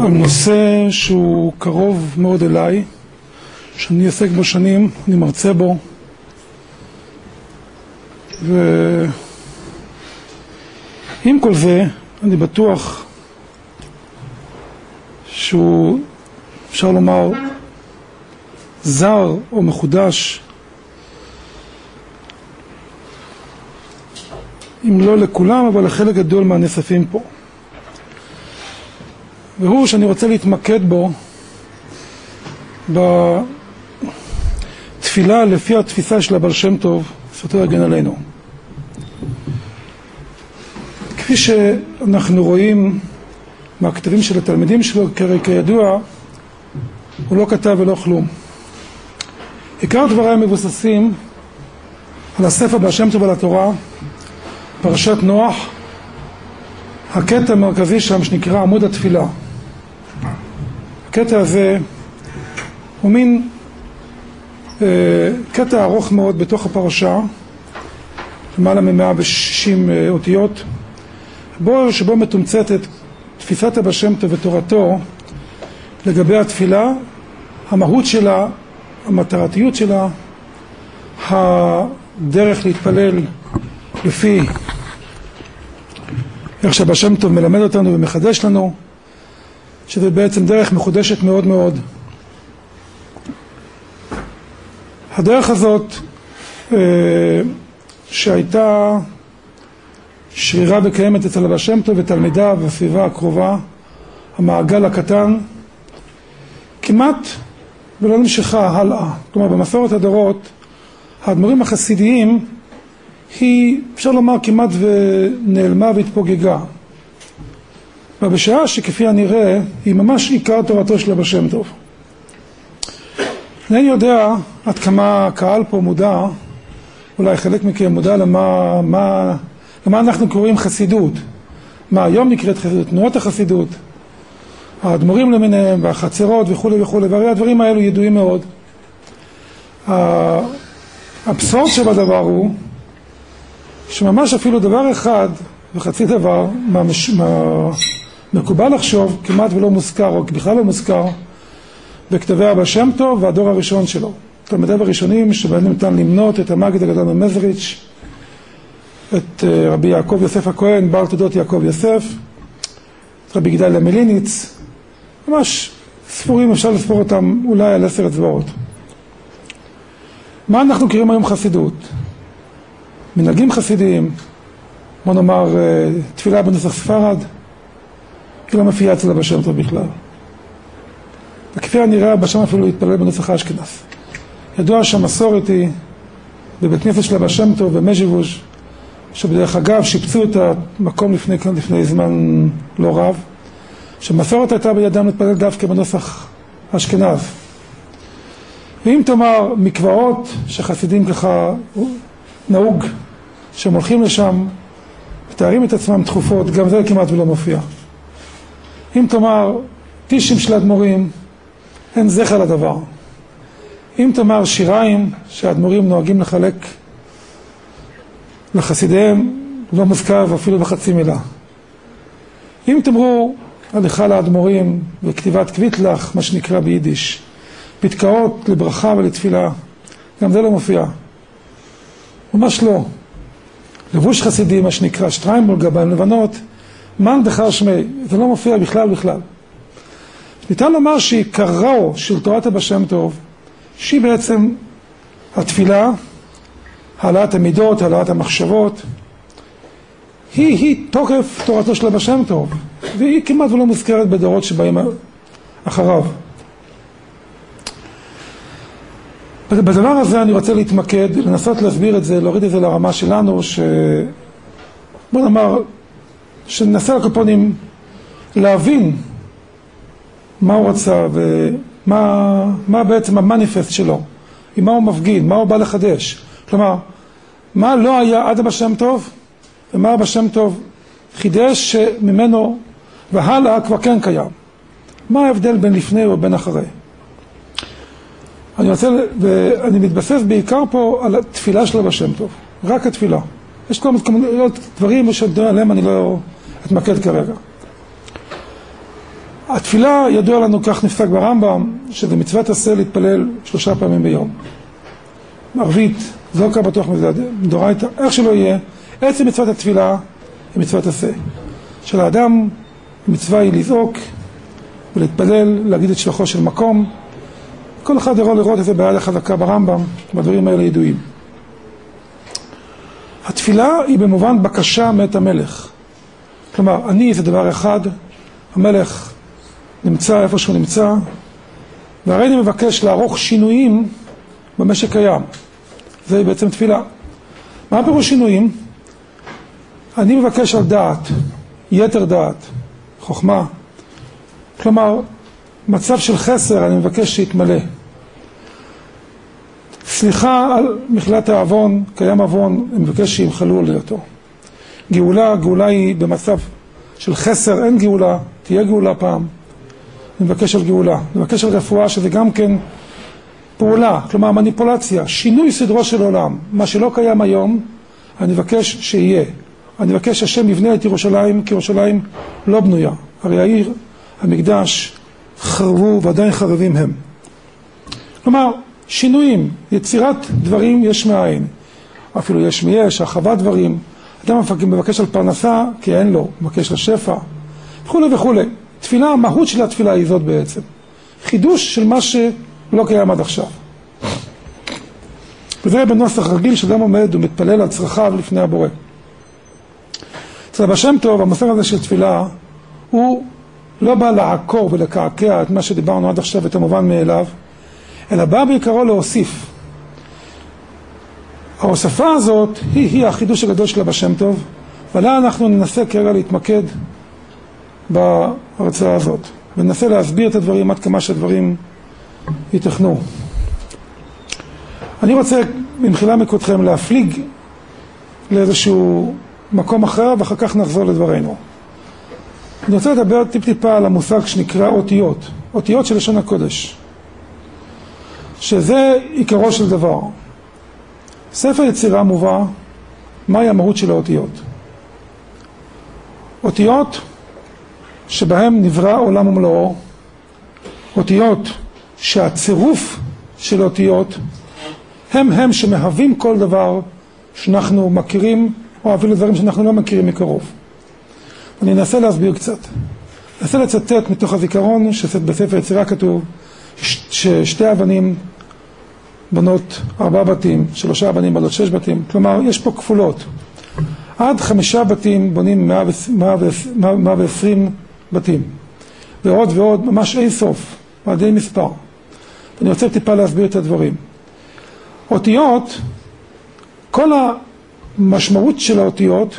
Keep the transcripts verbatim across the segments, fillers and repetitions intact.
על נושא שהוא קרוב מאוד אליי, שאני עוסק בו שנים, אני מרצה בו, ועם כל זה אני בטוח שהוא, אפשר לומר, זר או מחודש, אם לא לכולם, אבל לחלק גדול מהנאספים פה. והוא שאני רוצה להתמקד בו בתפילה לפי התפיסה של הבעל שם טוב, זכותו יגן עלינו. כפי שאנחנו רואים מהכתבים של התלמידים שלו, כידוע, הוא לא כתב ולא כלום. עיקר דבריי מבוססים על הספר בעל שם טוב על התורה, פרשת נוח, הקטע המרכזי שם שנקרא עמוד התפילה. הקטע הזה הוא מין אה, קטע ארוך מאוד בתוך הפרשה, למעלה מ-מאה ושישים אה, אותיות, בו, שבו מתומצתת תפיסת הבעל שם טוב ותורתו לגבי התפילה, המהות שלה, המטרתיות שלה, הדרך להתפלל לפי איך שהבעל שם טוב מלמד אותנו ומחדש לנו, שזה בעצם דרך מחודשת מאוד מאוד. הדרך הזאת אה, שהייתה שרירה וקיימת אצל הבעל שם טוב ותלמידיו והסביבה הקרובה, המעגל הקטן, כמעט ולא נמשכה הלאה. כלומר, במסורת הדורות, האדמו"רים החסידיים היא, אפשר לומר, כמעט ונעלמה והתפוגגה. ובשעה שכפי הנראה היא ממש עיקר תורתו של הבעל שם טוב. אני יודע עד כמה הקהל פה מודע, אולי חלק מכם מודע למה, מה, למה אנחנו קוראים חסידות. מה היום נקראת חסידות, תנועות החסידות, האדמו"רים למיניהם והחצרות וכו' וכו', והרי הדברים האלו ידועים מאוד. האבסורד שבדבר הוא שממש אפילו דבר אחד וחצי דבר מה, מה מקובל לחשוב כמעט ולא מוזכר או בכלל לא מוזכר בכתבי הבעל שם טוב והדור הראשון שלו. תלמידיו הראשונים שבהם ניתן למנות את המגיד הגדול ממזריץ', את רבי יעקב יוסף הכהן, בעל תולדות יעקב יוסף, את רבי גדליה מליניץ, ממש ספורים, אפשר לספור אותם אולי על עשר אצבעות. מה אנחנו קוראים היום חסידות? מנהגים חסידיים, בוא נאמר תפילה בנוסח ספרד, היא לא מופיעה אצל הבעל שם טוב בכלל. וכפי הנראה הבעל שם אפילו להתפלל בנוסח האשכנז. ידוע שהמסורת היא בבית כנסת של הבעל שם טוב במז'יבוז', שבדרך אגב שיפצו את המקום לפני, לפני זמן לא רב, שמסורת הייתה בידם להתפלל דווקא בנוסח האשכנז. ואם תאמר מקוואות שחסידים ככה נהוג שהם הולכים לשם ותארים את עצמם תכופות, גם זה כמעט ולא מופיע. אם תאמר טישים של אדמו"רים, אין זכר לדבר. אם תאמר שיריים שהאדמו"רים נוהגים לחלק לחסידיהם, לא מוזכר אפילו בחצי מילה. אם תאמרו הליכה לאדמו"רים וכתיבת קוויטלח, מה שנקרא ביידיש, פתקאות לברכה ולתפילה, גם זה לא מופיע. ממש לא. לבוש חסידי, מה שנקרא שטריימבול, גביים לבנות, מן דחר שמי, זה לא מופיע בכלל בכלל. ניתן לומר שעיקרו של תורת הבעל שם טוב, שהיא בעצם התפילה, העלאת המידות, העלאת המחשבות, היא, היא תוקף תורתו של הבעל שם טוב, והיא כמעט ולא מוזכרת בדורות שבאים אחריו. בדבר הזה אני רוצה להתמקד, לנסות להסביר את זה, להוריד את זה לרמה שלנו, ש... בוא נאמר, שננסה לקופונים להבין מה הוא רצה ומה מה בעצם המניפסט שלו, עם מה הוא מפגיד, מה הוא בא לחדש. כלומר, מה לא היה עד הבעל שם טוב, ומה הבעל שם טוב חידש שממנו והלאה כבר כן קיים. מה ההבדל בין לפני ובין אחרי? אני רוצה, ואני מתבסס בעיקר פה על התפילה של הבעל שם טוב, רק התפילה. יש כל מיני דברים שעליהם אני לא אתמקד כרגע. התפילה, ידוע לנו, כך נפסק ברמב"ם, שזה מצוות עשה להתפלל שלושה פעמים ביום. ערבית, זוקה בטוח מדורייתא, איך שלא יהיה, עצם מצוות התפילה היא מצוות עשה. של האדם, מצווה היא לזעוק ולהתפלל, להגיד את שלוחו של מקום. כל אחד יכול לראות את זה ביד החזקה ברמב"ם, והדברים האלה ידועים. התפילה היא במובן בקשה מאת המלך. כלומר, אני זה דבר אחד, המלך נמצא איפה שהוא נמצא, והרי אני מבקש לערוך שינויים במשק קיים. זה בעצם תפילה. מה הפירוש שינויים? אני מבקש על דעת, יתר דעת, חוכמה. כלומר, מצב של חסר אני מבקש שיתמלא. סליחה על מחילת העוון, קיים עוון, אני מבקש שימחלו על אותו. גאולה, גאולה היא במצב של חסר, אין גאולה, תהיה גאולה פעם. אני מבקש על גאולה, אני מבקש על רפואה, שזה גם כן פעולה, כלומר מניפולציה, שינוי סדרו של עולם. מה שלא קיים היום, אני מבקש שיהיה. אני מבקש שהשם יבנה את ירושלים, כי ירושלים לא בנויה. הרי העיר, המקדש, חרבו ועדיין חרבים הם. כלומר, שינויים, יצירת דברים יש מאין. אפילו יש מיש, הרחבת דברים. אדם מבקש על פרנסה, כי אין לו, מבקש לשפע, וכו' וכו'. תפילה, המהות של התפילה היא זאת בעצם. חידוש של מה שלא קיים עד עכשיו. וזה בנוסח רגיל שאדם עומד ומתפלל על צרכיו לפני הבורא. אצל הבעל שם טוב, המושג הזה של תפילה, הוא לא בא לעקור ולקעקע את מה שדיברנו עד עכשיו, את המובן מאליו, אלא בא בעיקרו להוסיף. ההוספה הזאת היא, היא החידוש הגדול של הבעל שם טוב, ועליה אנחנו ננסה כרגע להתמקד בהרצאה הזאת, וננסה להסביר את הדברים עד כמה שהדברים ייתכנו. אני רוצה במחילה מכותכם להפליג לאיזשהו מקום אחר, ואחר כך נחזור לדברנו. אני רוצה לדבר טיפ טיפה על המושג שנקרא אותיות, אותיות של לשון הקודש, שזה עיקרו של דבר. ספר יצירה מובא, מהי המהות של האותיות? אותיות שבהם נברא עולם ומלואו, אותיות שהצירוף של אותיות הם הם שמהווים כל דבר שאנחנו מכירים, או אפילו דברים שאנחנו לא מכירים מקרוב. אני אנסה להסביר קצת. אנסה לצטט מתוך הזיכרון שבספר יצירה כתוב ששתי אבנים בנות ארבע בתים, שלושה אבנים בנות שש בתים. כלומר, יש פה כפולות. עד חמישה בתים בונים מאה ועשרים בתים. ועוד ועוד, ממש אין סוף, עד אין מספר. אני רוצה טיפה להסביר את הדברים. אותיות, כל המשמעות של האותיות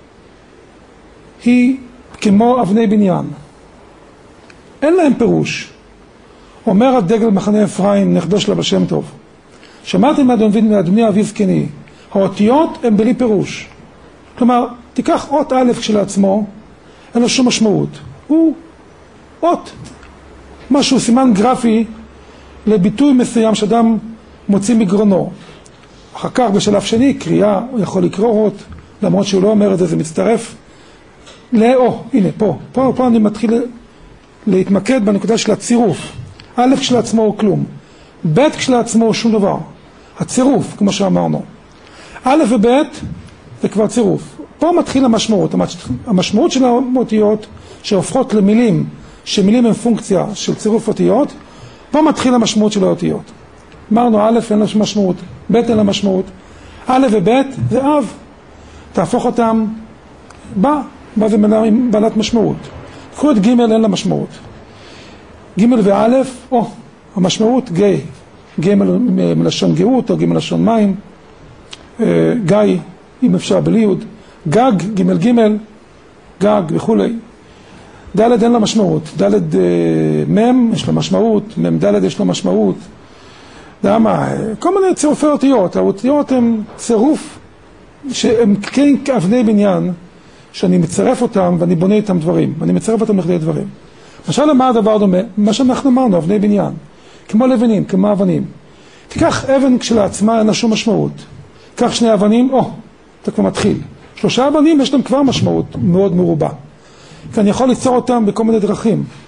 היא כמו אבני בניין. אין להם פירוש. אומר הדגל מחנה אפרים, נכדו של הבעל שם טוב, שמעתם מאדוני אבי זקני, האותיות הן בלי פירוש. כלומר, תיקח אות א' כשלעצמו, אין לו שום משמעות. הוא אות, משהו, סימן גרפי לביטוי מסוים שאדם מוציא מגרונו. אחר כך בשלב שני, קריאה, הוא יכול לקרוא אות, למרות שהוא לא אומר את זה, זה מצטרף לאו, הנה, פה, פה, פה אני מתחיל להתמקד בנקודה של הצירוף. א' כשלעצמו הוא כלום, ב' כשלעצמו הוא שום דבר. הצירוף, כמו שאמרנו. א' וב' זה כבר צירוף. פה מתחיל המשמעות. המשמעות של האותיות שהופכות למילים, שמילים הן פונקציה של צירוף אותיות, פה מתחיל המשמעות של האותיות. אמרנו א' אין לה משמעות, ב' אין לה משמעות. א' וב' זה אב. תהפוך אותם, בא, בא זה בעלת משמעות. קחו את ג' אין לה משמעות. ג' וא', או, המשמעות ג', ג' מלשון גאות או ג' מלשון מים, גיא, אם אפשר בלי יוד, גג, ג' ג', גג וכו'. ד' אין לה משמעות, ד' מ' יש לה משמעות, מ' ד' יש לה משמעות. למה? כל מיני צירופי אותיות, האותיות הן צירוף שהן כן כאבני בניין, שאני מצרף אותם ואני בונה איתם דברים, ואני מצרף אותם לכדי דברים. למשל, מה הדבר דומה? מה שאנחנו אמרנו, אבני בניין, כמו לבנים, כמו אבנים. תיקח אבן כשלעצמה, אין לה שום משמעות. קח שני אבנים, או, אתה כבר מתחיל. שלושה אבנים יש להם כבר משמעות מאוד מרובה. כי אני יכול ליצור אותם בכל מיני דרכים.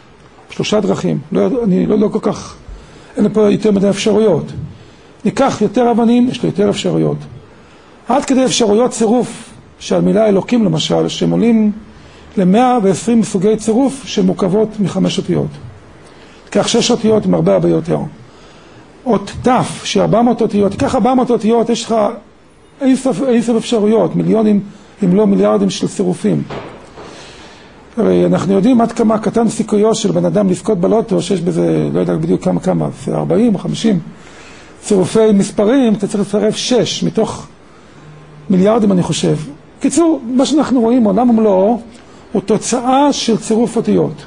שלושה דרכים, לא, אני לא, לא כל כך, אין לי פה יותר מדי אפשרויות. ניקח יותר אבנים, יש לי יותר אפשרויות. עד כדי אפשרויות צירוף, שעל מילה אלוקים למשל, שהם עולים ל-מאה ועשרים סוגי צירוף שמורכבות מחמש אותיות. כך שש אותיות עם הרבה הרבה יותר. אות תף, שארבע מאות אותיות, כך ארבע מאות אותיות, יש לך אינסוף, אינסוף אפשרויות, מיליונים, אם לא מיליארדים של צירופים. הרי אנחנו יודעים עד כמה קטן סיכויו של בן אדם לזכות בלוטו, שיש בזה, לא יודע בדיוק כמה כמה, ארבעים או חמישים צירופי מספרים, אתה צריך לצרף שש מתוך מיליארדים אני חושב. קיצור, מה שאנחנו רואים עולם ומלואו, הוא תוצאה של צירוף אותיות.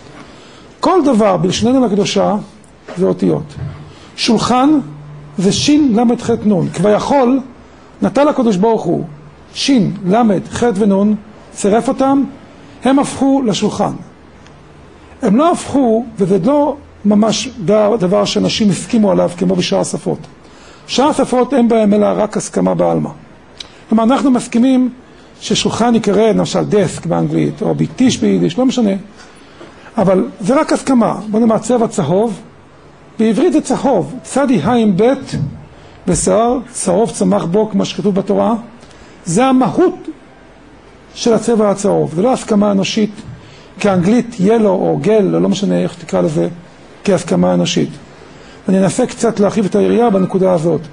כל דבר בלשוננו הקדושה זה אותיות. שולחן זה שין למד ח' נון. כביכול נטל הקדוש ברוך הוא שין למד ח' ונון, צירף אותם, הם הפכו לשולחן. הם לא הפכו, וזה לא ממש דבר שאנשים הסכימו עליו כמו בשאר השפות. שאר השפות אין בהם אלא רק הסכמה בעלמא. כלומר, אנחנו מסכימים ששולחן יקרא, למשל דסק באנגלית, או ביטיש ביידיש, לא משנה. אבל זה רק הסכמה. בוא נאמר צבע צהוב. בעברית זה צהוב. צדי היים בית בשיער, צהוב צמח בו כמו שכתוב בתורה. זה המהות של הצבע הצהוב. זה לא הסכמה אנושית כאנגלית ילו או גל, או לא משנה איך תקרא לזה, כהסכמה אנושית. אני אנסה קצת להרחיב את היריעה בנקודה הזאת.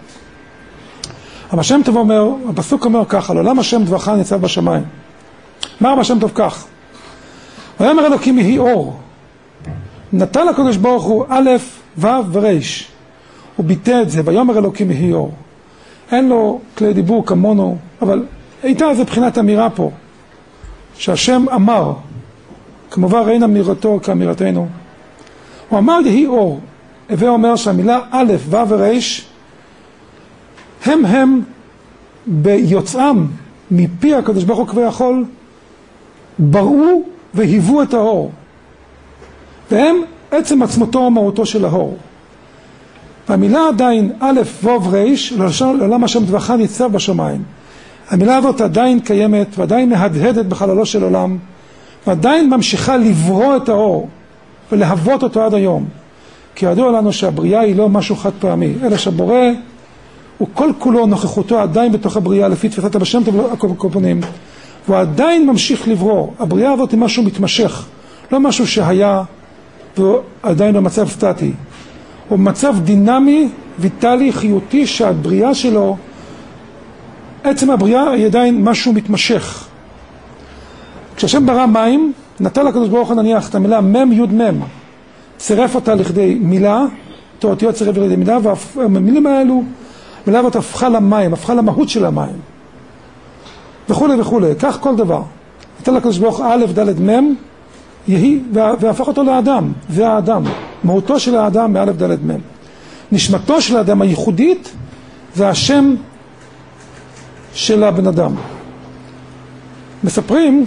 אבל השם טוב אומר, הפסוק אומר ככה, לעולם השם דברך ניצב בשמיים. מה אמר השם טוב כך? ויאמר אלוקים יהי אור. נטל הקדוש ברוך הוא א' ו' וריש. הוא ביטא את זה, ויאמר אלוקים יהי אור. אין לו כלי דיבור כמונו, אבל הייתה איזה בחינת אמירה פה, שהשם אמר, כמובן אין אמירתו כאמירתנו. הוא אמר יהי אור. הווה אומר שהמילה א' ו' וריש, הם הם ביוצאם מפי הקדוש ברוך הוא כביכול בראו והיוו את האור, והם עצם עצמותו ומהותו של האור. והמילה עדיין א' ו' ריש, לעולם השם דברך ניצב בשמיים, המילה הזאת עדיין קיימת ועדיין מהדהדת בחללו של עולם, ועדיין ממשיכה לברוא את האור ולהוות אותו עד היום. כי ידוע לנו שהבריאה היא לא משהו חד פעמי, אלא שהבורא הוא כל כולו נוכחותו עדיין בתוך הבריאה, לפי תפיסת הבשם טוב הקופונים, והוא עדיין ממשיך לברוא. הבריאה הזאת היא משהו מתמשך, לא משהו שהיה והוא עדיין במצב סטטי. הוא מצב דינמי, ויטלי, חיותי, שהבריאה שלו, עצם הבריאה היא עדיין משהו מתמשך. כשהשם ברא מים, נטל הקדוש ברוך הוא נניח את המילה מם יוד מם, צירף אותה לכדי מילה, תאותיות צירף לכדי מילה, והמילים האלו, מילה הזאת הפכה למים, הפכה למהות של המים, וכו' וכו'. כך כל דבר. נטל הקדוש ברוך א' ד' מם, יהי, והפך אותו לאדם, זה האדם. מהותו של האדם מא' ד' מם. נשמתו של האדם הייחודית, זה השם של הבן אדם. מספרים,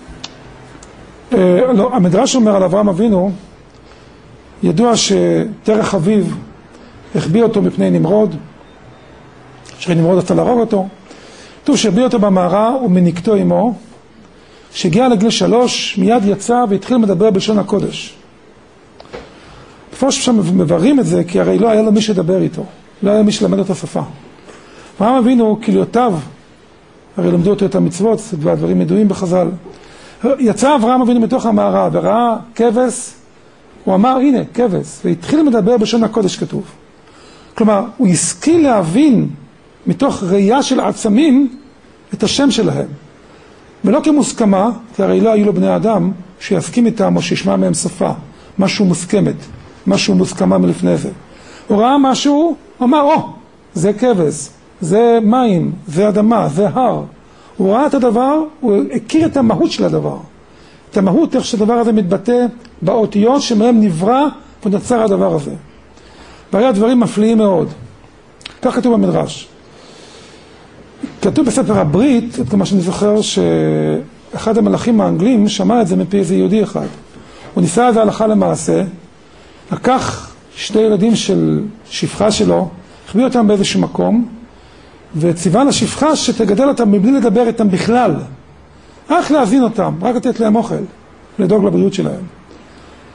אה, לא, המדרש אומר על אברהם אבינו, ידוע שתרח אביו החביא אותו מפני נמרוד, שנמרוד רצה להרוג אותו, כתוב שהחביא אותו במערה ומניקתו עמו, שהגיע לגיל שלוש, מיד יצא והתחיל לדבר בלשון הקודש. לפני ששם מבררים את זה, כי הרי לא היה לו מי שדבר איתו, לא היה מי שלמד את השפה. אברהם אבינו, כליותיו, הרי למדו אותו את המצוות, והדברים ידועים בחז"ל. יצא אברהם אבינו מתוך המערה וראה כבש, הוא אמר הנה כבש, והתחיל לדבר בלשון הקודש כתוב. כלומר, הוא השכיל להבין מתוך ראייה של עצמים את השם שלהם. ולא כמוסכמה, כי הרי לא היו לו בני אדם שיסכים איתם או שישמע מהם שפה, משהו מוסכמת, משהו מוסכמה מלפני זה. הוא ראה משהו, הוא אמר, או, זה כבש, זה מים, זה אדמה, זה הר. הוא ראה את הדבר, הוא הכיר את המהות של הדבר. את המהות, איך שהדבר הזה מתבטא באותיות שמהם נברא ונוצר הדבר הזה. והרי דברים מפליאים מאוד. כך כתוב במדרש. כתוב בספר הברית, את מה שאני זוכר, שאחד המלאכים האנגלים שמע את זה מפי איזה יהודי אחד. הוא ניסה את זה הלכה למעשה, לקח שתי ילדים של שפחה שלו, החביא אותם באיזשהו מקום, וציווה לשפחה שתגדל אותם מבלי לדבר איתם בכלל. רק להזין אותם, רק לתת להם אוכל, לדאוג לבריאות שלהם.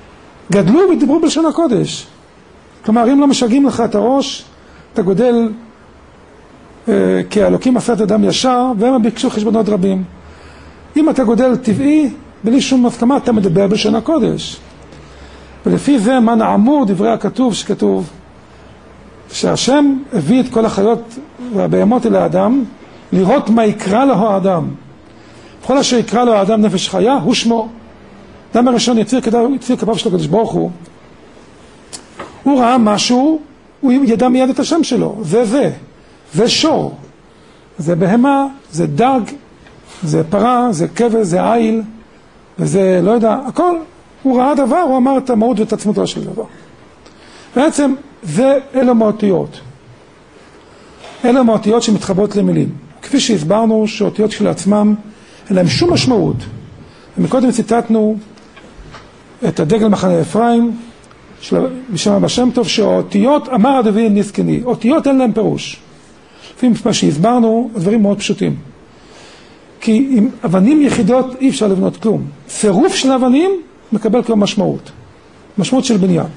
גדלו ודיברו בלשון הקודש. כלומר, אם לא משגעים לך את הראש, אתה גודל אה, כי האלוקים עשה את אדם ישר, והם ביקשו חשבונות רבים. אם אתה גודל טבעי, בלי שום הסכמה, אתה מדבר בלשון הקודש. ולפי זה מה נעמור דברי הכתוב שכתוב, שהשם הביא את כל החיות והבהמות אל האדם, לראות מה יקרא לו האדם. בכל אשר יקרא לו האדם נפש חיה, הוא שמו. אדם הראשון יציר כפיו של הקדוש ברוך הוא. הוא ראה משהו, הוא ידע מיד את השם שלו. זה זה. זה שור. זה בהמה, זה דג, זה פרה, זה כבש, זה עיל, וזה לא יודע, הכל. הוא ראה דבר, הוא אמר את המהות ואת עצמותו של דבר. בעצם זה אלה מאותיות. אלה מאותיות שמתחברות למילים. כפי שהסברנו שאותיות של עצמם אין להם שום משמעות. ומקודם ציטטנו את הדגל מחנה אפרים בשם אבא שם טוב, שהאותיות אמר הדבי נסקני. אותיות אין להם פירוש. לפי מה שהסברנו, הדברים מאוד פשוטים. כי עם אבנים יחידות אי אפשר לבנות כלום. צירוף של אבנים מקבל כבר משמעות. משמעות של בניין.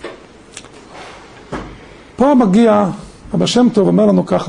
פה מגיע אבא שם טוב, אומר לנו ככה.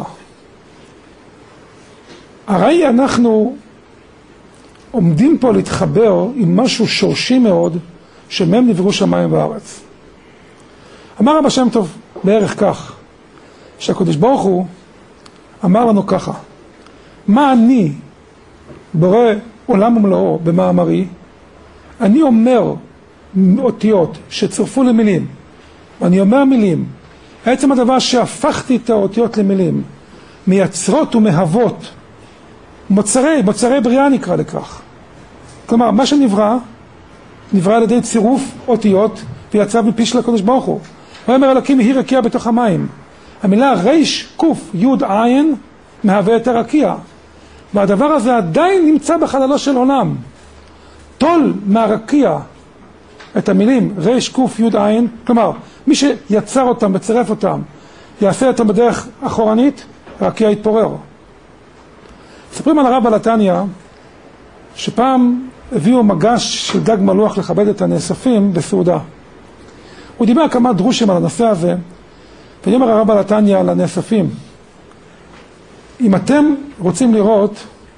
הרי אנחנו עומדים פה להתחבר עם משהו שורשי מאוד, שמהם נבראו שמיים וארץ. אמר אבא שם טוב בערך כך, שהקדוש ברוך הוא אמר לנו ככה, מה אני בורא עולם ומלואו במאמרי, אני אומר אותיות שצרפו למילים, ואני אומר מילים, בעצם הדבר שהפכתי את האותיות למילים, מייצרות ומהוות, מוצרי, מוצרי בריאה נקרא לכך. כלומר, מה שנברא, נברא על ידי צירוף אותיות, ויצא מפי של הקדוש ברוך הוא. הוא אומר, אלוקים היא רקיע בתוך המים. המילה ריש, קוף, יוד, עין, מהווה את הרקיע. והדבר הזה עדיין נמצא בחללו של עולם. תול מהרקיע את המילים ריש, קוף, יוד, עין, כלומר, מי שיצר אותם וצירף אותם, יעשה אותם בדרך אחורנית, הרקיע יתפורר. מספרים על הרב בעל התניא, שפעם הביאו מגש של דג מלוח לכבד את הנאספים בסעודה. הוא דיבר כמה דרושים על הנושא הזה, ואומר הרב בעל התניא לנאספים, אם אתם רוצים לראות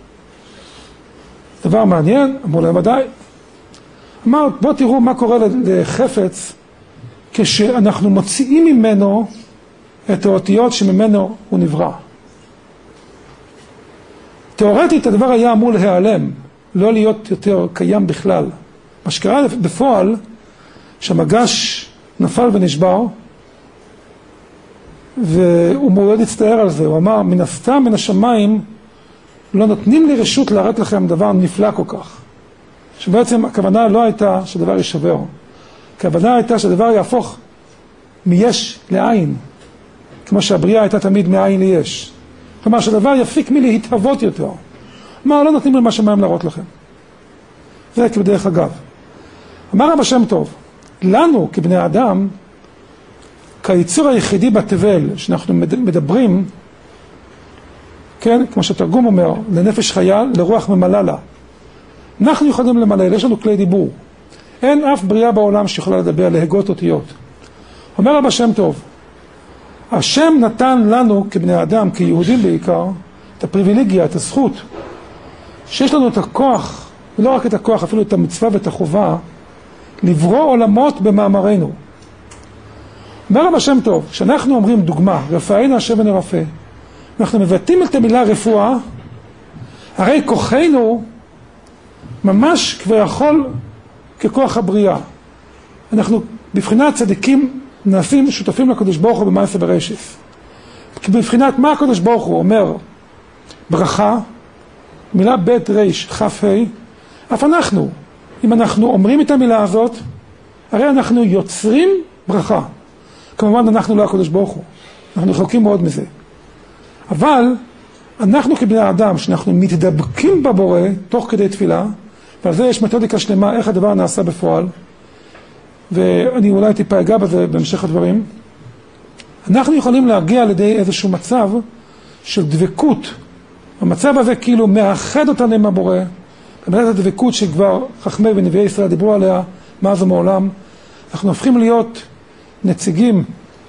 דבר מעניין, אמרו להם ודאי. אמר, בואו תראו מה קורה לחפץ, כשאנחנו מוציאים ממנו את האותיות שממנו הוא נברא. תיאורטית הדבר היה אמור להיעלם, לא להיות יותר קיים בכלל. מה שקרה בפועל, שהמגש נפל ונשבר, והוא מאוד הצטער על זה. הוא אמר, מן הסתם מן השמיים לא נותנים לי רשות להראות לכם דבר נפלא כל כך. שבעצם הכוונה לא הייתה שדבר יישבר. הכוונה הייתה שדבר יהפוך מיש לעין, כמו שהבריאה הייתה תמיד מעין ליש. כלומר, שהדבר יפיק מלהתהוות יותר. מה, לא נותנים למה שמיים להראות לכם. זה כבדרך אגב. אמר אבא שם טוב, לנו כבני אדם, כיצור היחידי בתבל שאנחנו מדברים, כן, כמו שהתרגום אומר, לנפש חיה, לרוח ממלא לה. אנחנו יכולים למלא, יש לנו כלי דיבור. אין אף בריאה בעולם שיכולה לדבר, להגות אותיות. אומר אבא שם טוב, השם נתן לנו כבני אדם, כיהודים בעיקר, את הפריבילגיה, את הזכות, שיש לנו את הכוח, ולא רק את הכוח, אפילו את המצווה ואת החובה, לברוא עולמות במאמרנו. אומר אבא שם טוב, כשאנחנו אומרים דוגמה, רפאינו השם ונרפא, אנחנו מבטאים את המילה רפואה, הרי כוחנו ממש כבר יכול ככוח הבריאה. אנחנו בבחינת צדיקים נעשים שותפים לקדוש ברוך הוא במעשה בראשית. בבחינת מה הקדוש ברוך הוא אומר? ברכה, מילה בית ריש חף ה', אף אנחנו, אם אנחנו אומרים את המילה הזאת, הרי אנחנו יוצרים ברכה. כמובן אנחנו לא הקדוש ברוך הוא, אנחנו רחוקים מאוד מזה. אבל אנחנו כבני אדם, שאנחנו מתדבקים בבורא תוך כדי תפילה, ועל זה יש מתודיקה שלמה איך הדבר נעשה בפועל, ואני אולי טיפה אגע בזה בהמשך הדברים. אנחנו יכולים להגיע לידי איזשהו מצב של דבקות. המצב הזה כאילו מאחד אותנו עם הבורא, באמת הדבקות שכבר חכמי ונביאי ישראל דיברו עליה מאז ומעולם. אנחנו הופכים להיות נציגים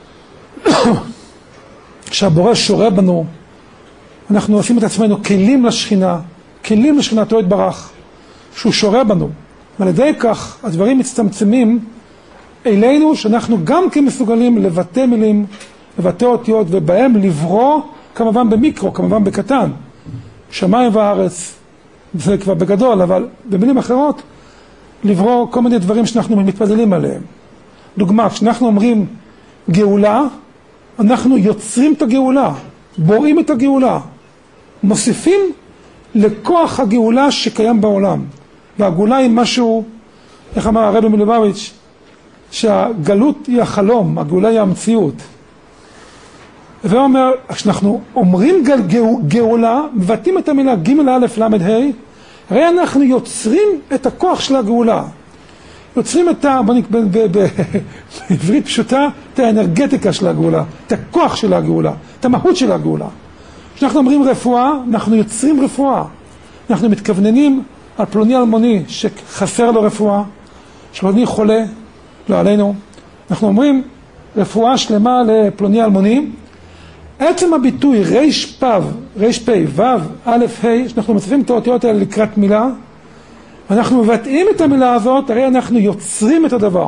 שהבורא שורה בנו, אנחנו עושים את עצמנו כלים לשכינה, כלים לשכינתו יתברך, שהוא שורה בנו. ועל ידי כך הדברים מצטמצמים אלינו, שאנחנו גם כמסוגלים לבטא מילים, לבטא אותיות, ובהם לברוא, כמובן במיקרו, כמובן בקטן, שמיים וארץ, זה כבר בגדול, אבל במילים אחרות, לברוא כל מיני דברים שאנחנו מתפללים עליהם. דוגמה, כשאנחנו אומרים גאולה, אנחנו יוצרים את הגאולה, בוראים את הגאולה, מוסיפים לכוח הגאולה שקיים בעולם. והגאולה היא משהו, איך אמר הרבי מלובביץ', שהגלות היא החלום, הגאולה היא המציאות. והוא אומר, כשאנחנו אומרים גאולה, מבטאים את המילה ג' א' ל' ה', הרי אנחנו יוצרים את הכוח של הגאולה. יוצרים את ה... בעברית פשוטה, את האנרגטיקה של הגאולה, את הכוח של הגאולה, את המהות של הגאולה. כשאנחנו אומרים רפואה, אנחנו יוצרים רפואה. אנחנו מתכווננים על פלוני אלמוני שחסר לו רפואה, שפלוני חולה, לא עלינו. אנחנו אומרים רפואה שלמה לפלוני אלמוני. עצם הביטוי ריש פו, ריש פי, וו, א', ה', שאנחנו מצפים את האותיות האלה לקראת מילה, ואנחנו מבטאים את המילה הזאת, הרי אנחנו יוצרים את הדבר.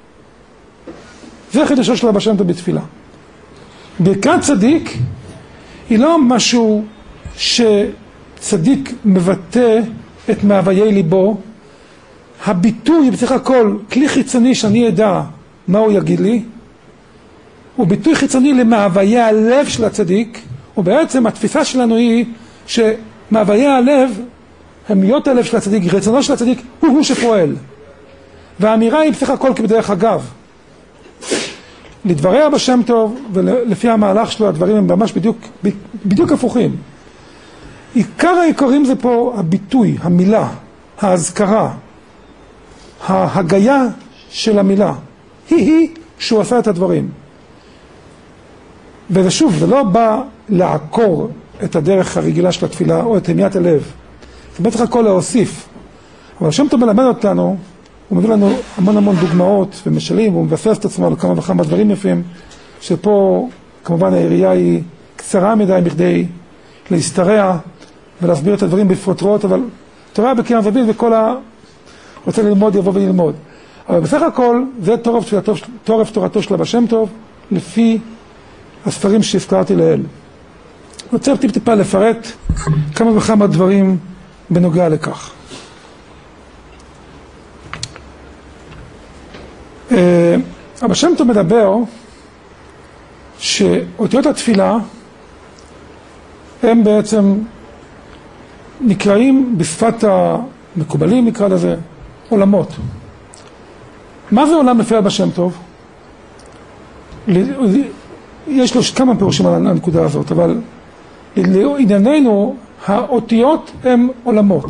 זה חידושו של הבעל שם טוב בתפילה. ברכת צדיק היא לא משהו שצדיק מבטא את מאוויי ליבו. הביטוי בסך הכל כלי חיצוני שאני אדע מה הוא יגיד לי, הוא ביטוי חיצוני למאוויי הלב של הצדיק, ובעצם התפיסה שלנו היא שמאוויי הלב הם להיות הלב של הצדיק, רצונו של הצדיק הוא הוא שפועל. והאמירה היא בסך הכל כבדרך אגב. לדבריה בשם טוב ולפי המהלך שלו הדברים הם ממש בדיוק, בדיוק הפוכים. עיקר העיקרים זה פה הביטוי, המילה, ההזכרה, ההגיה של המילה. היא היא שהוא עשה את הדברים. וזה שוב, זה לא בא לעקור את הדרך הרגילה של התפילה או את המיית הלב. זה בטח הכל להוסיף. אבל השם טוב מלמד אותנו, הוא מביא לנו המון המון דוגמאות ומשלים, והוא מבסס את עצמו על כמה וכמה דברים יפים, שפה כמובן העירייה היא קצרה מדי בכדי להסתרע ולהסביר את הדברים בפרוטרוט, אבל תורה בקיים וביל וכל ה... רוצה ללמוד יבוא וללמוד. אבל בסך הכל זה תורף, תורף, תורף תורתו של הבעל שם טוב, לפי הספרים שהזכרתי לעיל. אני רוצה טיפ טיפה לפרט כמה וכמה דברים בנוגע לכך. הבעל שם טוב מדבר שאותיות התפילה הם בעצם נקראים בשפת המקובלים, נקרא לזה עולמות. מה זה עולם לפי הבעל שם טוב? יש לו כמה פירושים על הנקודה הזאת, אבל לענייננו האותיות הם עולמות.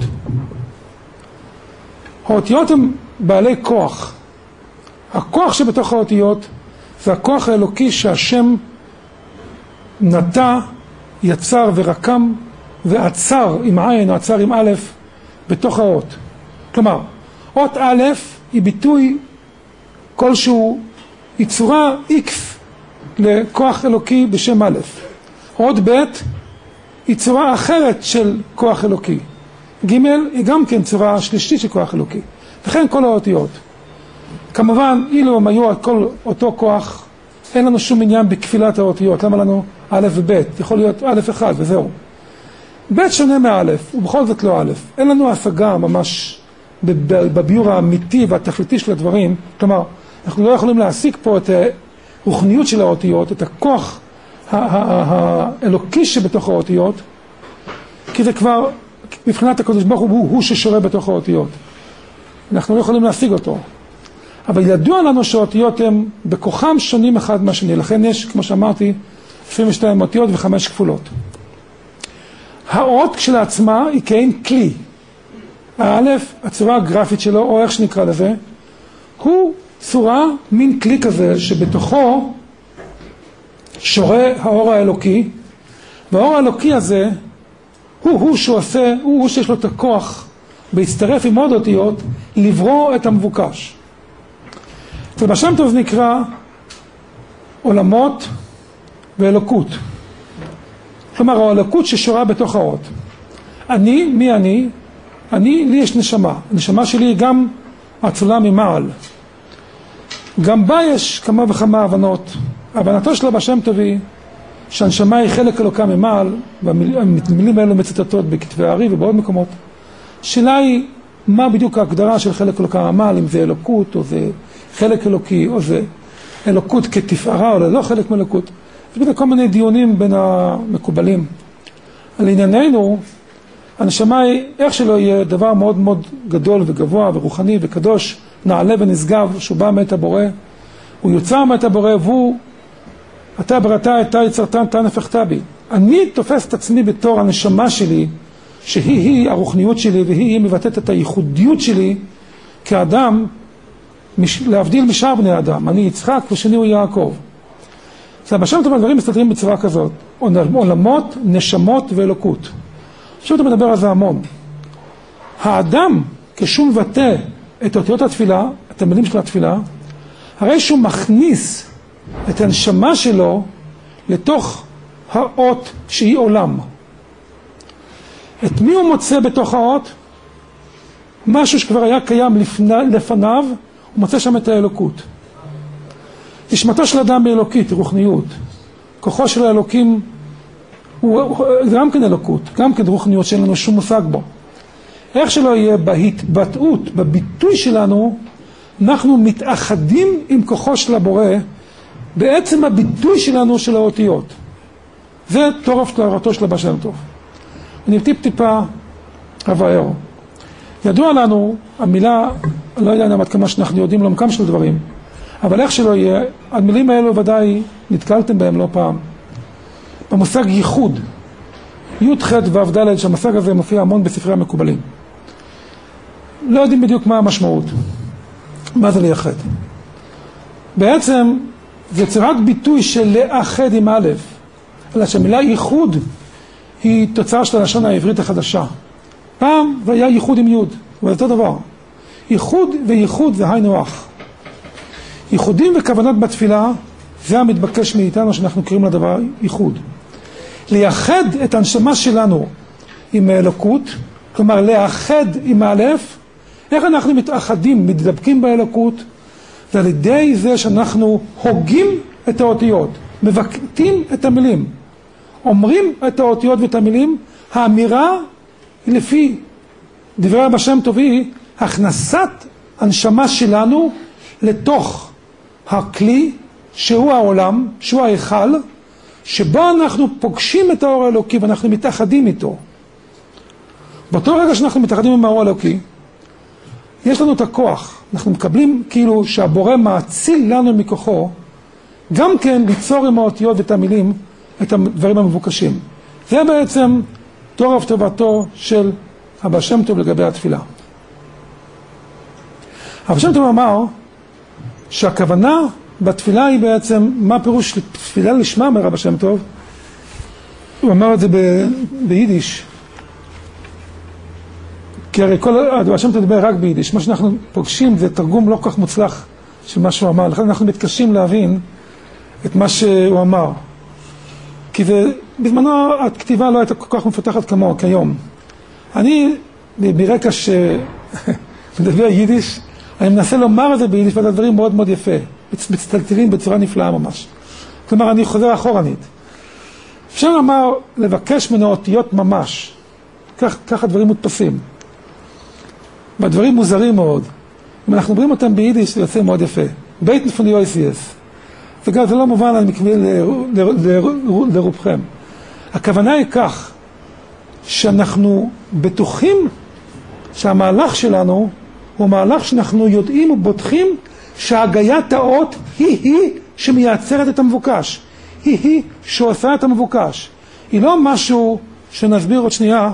האותיות הם בעלי כוח. הכוח שבתוך האותיות זה הכוח האלוקי שהשם נטע, יצר ורקם ועצר עם עין או עצר עם א' בתוך האות. כלומר, אות א' היא ביטוי כלשהו, היא צורה X לכוח אלוקי בשם א'. אות ב' היא צורה אחרת של כוח אלוקי. ג' היא גם כן צורה שלישית של כוח אלוקי. וכן כל האותיות. כמובן, אילו הם היו כל אותו כוח, אין לנו שום עניין בכפילת האותיות. למה לנו א' וב'? יכול להיות א' אחד וזהו. ב' שונה מא', ובכל זאת לא א'. אין לנו השגה ממש בביור האמיתי והתכליתי של הדברים. כלומר, אנחנו לא יכולים להשיג פה את הרוחניות של האותיות, את הכוח האלוקי שבתוך האותיות, כי זה כבר, מבחינת הקדוש ברוך הוא, הוא ששורה בתוך האותיות. אנחנו לא יכולים להשיג אותו. אבל ידוע לנו שהאותיות הם בכוחם שונים אחד מהשני, לכן יש, כמו שאמרתי, עשרים ושתיים אותיות וחמש כפולות. האות כשלעצמה היא כאין כלי. האלף, הצורה הגרפית שלו, או איך שנקרא לזה, הוא צורה, מין כלי כזה, שבתוכו שורה האור האלוקי, והאור האלוקי הזה, הוא הוא שעושה, הוא הוא שיש לו את הכוח, בהצטרף עם עוד אותיות, לברוא את המבוקש. אצל בעל שם טוב זה נקרא עולמות ואלוקות. כלומר, האלוקות ששורה בתוך האות. אני, מי אני? אני, לי יש נשמה. הנשמה שלי היא גם אצולה ממעל. גם בה יש כמה וכמה הבנות. הבנתו של בעל שם טוב היא שהנשמה היא חלק אלוקה ממעל, והמילים האלו מצטטות בכתבי הארי ובעוד מקומות. השאלה היא, מה בדיוק ההגדרה של חלק אלוקה ממעל, אם זה אלוקות, או זה חלק אלוקי, או זה אלוקות כתפארה, או לא חלק מאלוקות. יש בזה כל מיני דיונים בין המקובלים. על ענייננו, הנשמה היא, איך שלא יהיה, דבר מאוד מאוד גדול וגבוה ורוחני וקדוש, נעלה ונשגב, שהוא בא מאת הבורא, הוא יוצר מאת הבורא, והוא, אתה בראתה, אתה יצרתן, אתה נפחת בי. אני תופס את עצמי בתור הנשמה שלי, שהיא-היא הרוחניות שלי, והיא מבטאת את הייחודיות שלי, כאדם, מש... להבדיל משאר בני האדם. אני יצחק ושני הוא יעקב. אז בעל שם טוב הדברים מסתדרים בצורה כזאת. עולמות, נשמות ואלוקות. עכשיו אתה מדבר על זה המון. האדם, כשהוא מבטא את אותיות התפילה, את המילים של התפילה, הרי שהוא מכניס את הנשמה שלו לתוך האות שהיא עולם. את מי הוא מוצא בתוך האות? משהו שכבר היה קיים לפני, לפניו, הוא מוצא שם את האלוקות. נשמתו של אדם באלוקית, רוחניות. כוחו של האלוקים הוא, הוא גם כן אלוקות, גם כן רוחניות שאין לנו שום מושג בו. איך שלא יהיה בהתבטאות, בביטוי שלנו, אנחנו מתאחדים עם כוחו של הבורא, בעצם הביטוי שלנו של האותיות. זה תורף תוארתו של בעל שם טוב. אני טיפ טיפה הבאר. ידוע לנו, המילה, לא יודע עד כמה שאנחנו יודעים לעומקם של דברים, אבל איך שלא יהיה, המילים האלו ודאי נתקלתם בהם לא פעם. במושג ייחוד, י' ח' ו' ד', שהמושג הזה מופיע המון בספרי המקובלים. לא יודעים בדיוק מה המשמעות. מה זה לייחד? בעצם זה יצירת ביטוי של לאחד עם א', אלא שהמילה ייחוד היא תוצאה של הלשון העברית החדשה. פעם זה היה ייחוד עם י', אבל זה אותו דבר. ייחוד וייחוד זה היינו הך. ייחודים וכוונות בתפילה זה המתבקש מאיתנו שאנחנו קוראים לדבר ייחוד. לייחד את הנשמה שלנו עם האלוקות, כלומר לאחד עם א', איך אנחנו מתאחדים, מתדבקים באלוקות, זה על ידי זה שאנחנו הוגים את האותיות, מבקטים את המילים, אומרים את האותיות ואת המילים. האמירה היא לפי דברי בעל שם טוב היא הכנסת הנשמה שלנו לתוך הכלי שהוא העולם, שהוא ההיכל, שבו אנחנו פוגשים את האור האלוקי ואנחנו מתאחדים איתו. באותו רגע שאנחנו מתאחדים עם האור האלוקי, יש לנו את הכוח, אנחנו מקבלים כאילו שהבורא מאציל לנו מכוחו, גם כן ליצור עם האותיות ואת המילים את הדברים המבוקשים. זה בעצם תורף טובתו של הבעל שם טוב לגבי התפילה. הבעל שם טוב אמר שהכוונה בתפילה היא בעצם, מה פירוש תפילה לשמה, אומר הבעל שם טוב? הוא אמר את זה ב- ביידיש. כי הרי כל, הבעל שם טוב דבר רק ביידיש. מה שאנחנו פוגשים זה תרגום לא כל כך מוצלח של מה שהוא אמר. לכן אנחנו מתקשים להבין את מה שהוא אמר. כי זה, בזמנו הכתיבה לא הייתה כל כך מפתחת כמו כיום. אני, ברקע שמדבר יידיש, אני מנסה לומר את זה ביידיש, ואת הדברים מאוד מאוד יפה. מצטלטלים בצורה נפלאה ממש. כלומר, אני חוזר אחורנית. אפשר לומר, לבקש מן האותיות ממש. כך, כך הדברים מודפסים. והדברים מוזרים מאוד. אם אנחנו אומרים אותם ביידיש, זה יוצא מאוד יפה. בית נפוני אויסייס. וגם זה לא מובן, אני מקביל לרובכם. הכוונה היא כך, שאנחנו בטוחים שהמהלך שלנו הוא מהלך שאנחנו יודעים ובוטחים שהגיית האות היא-היא שמייצרת את המבוקש. היא-היא שעושה את המבוקש. היא לא משהו שנסביר עוד שנייה.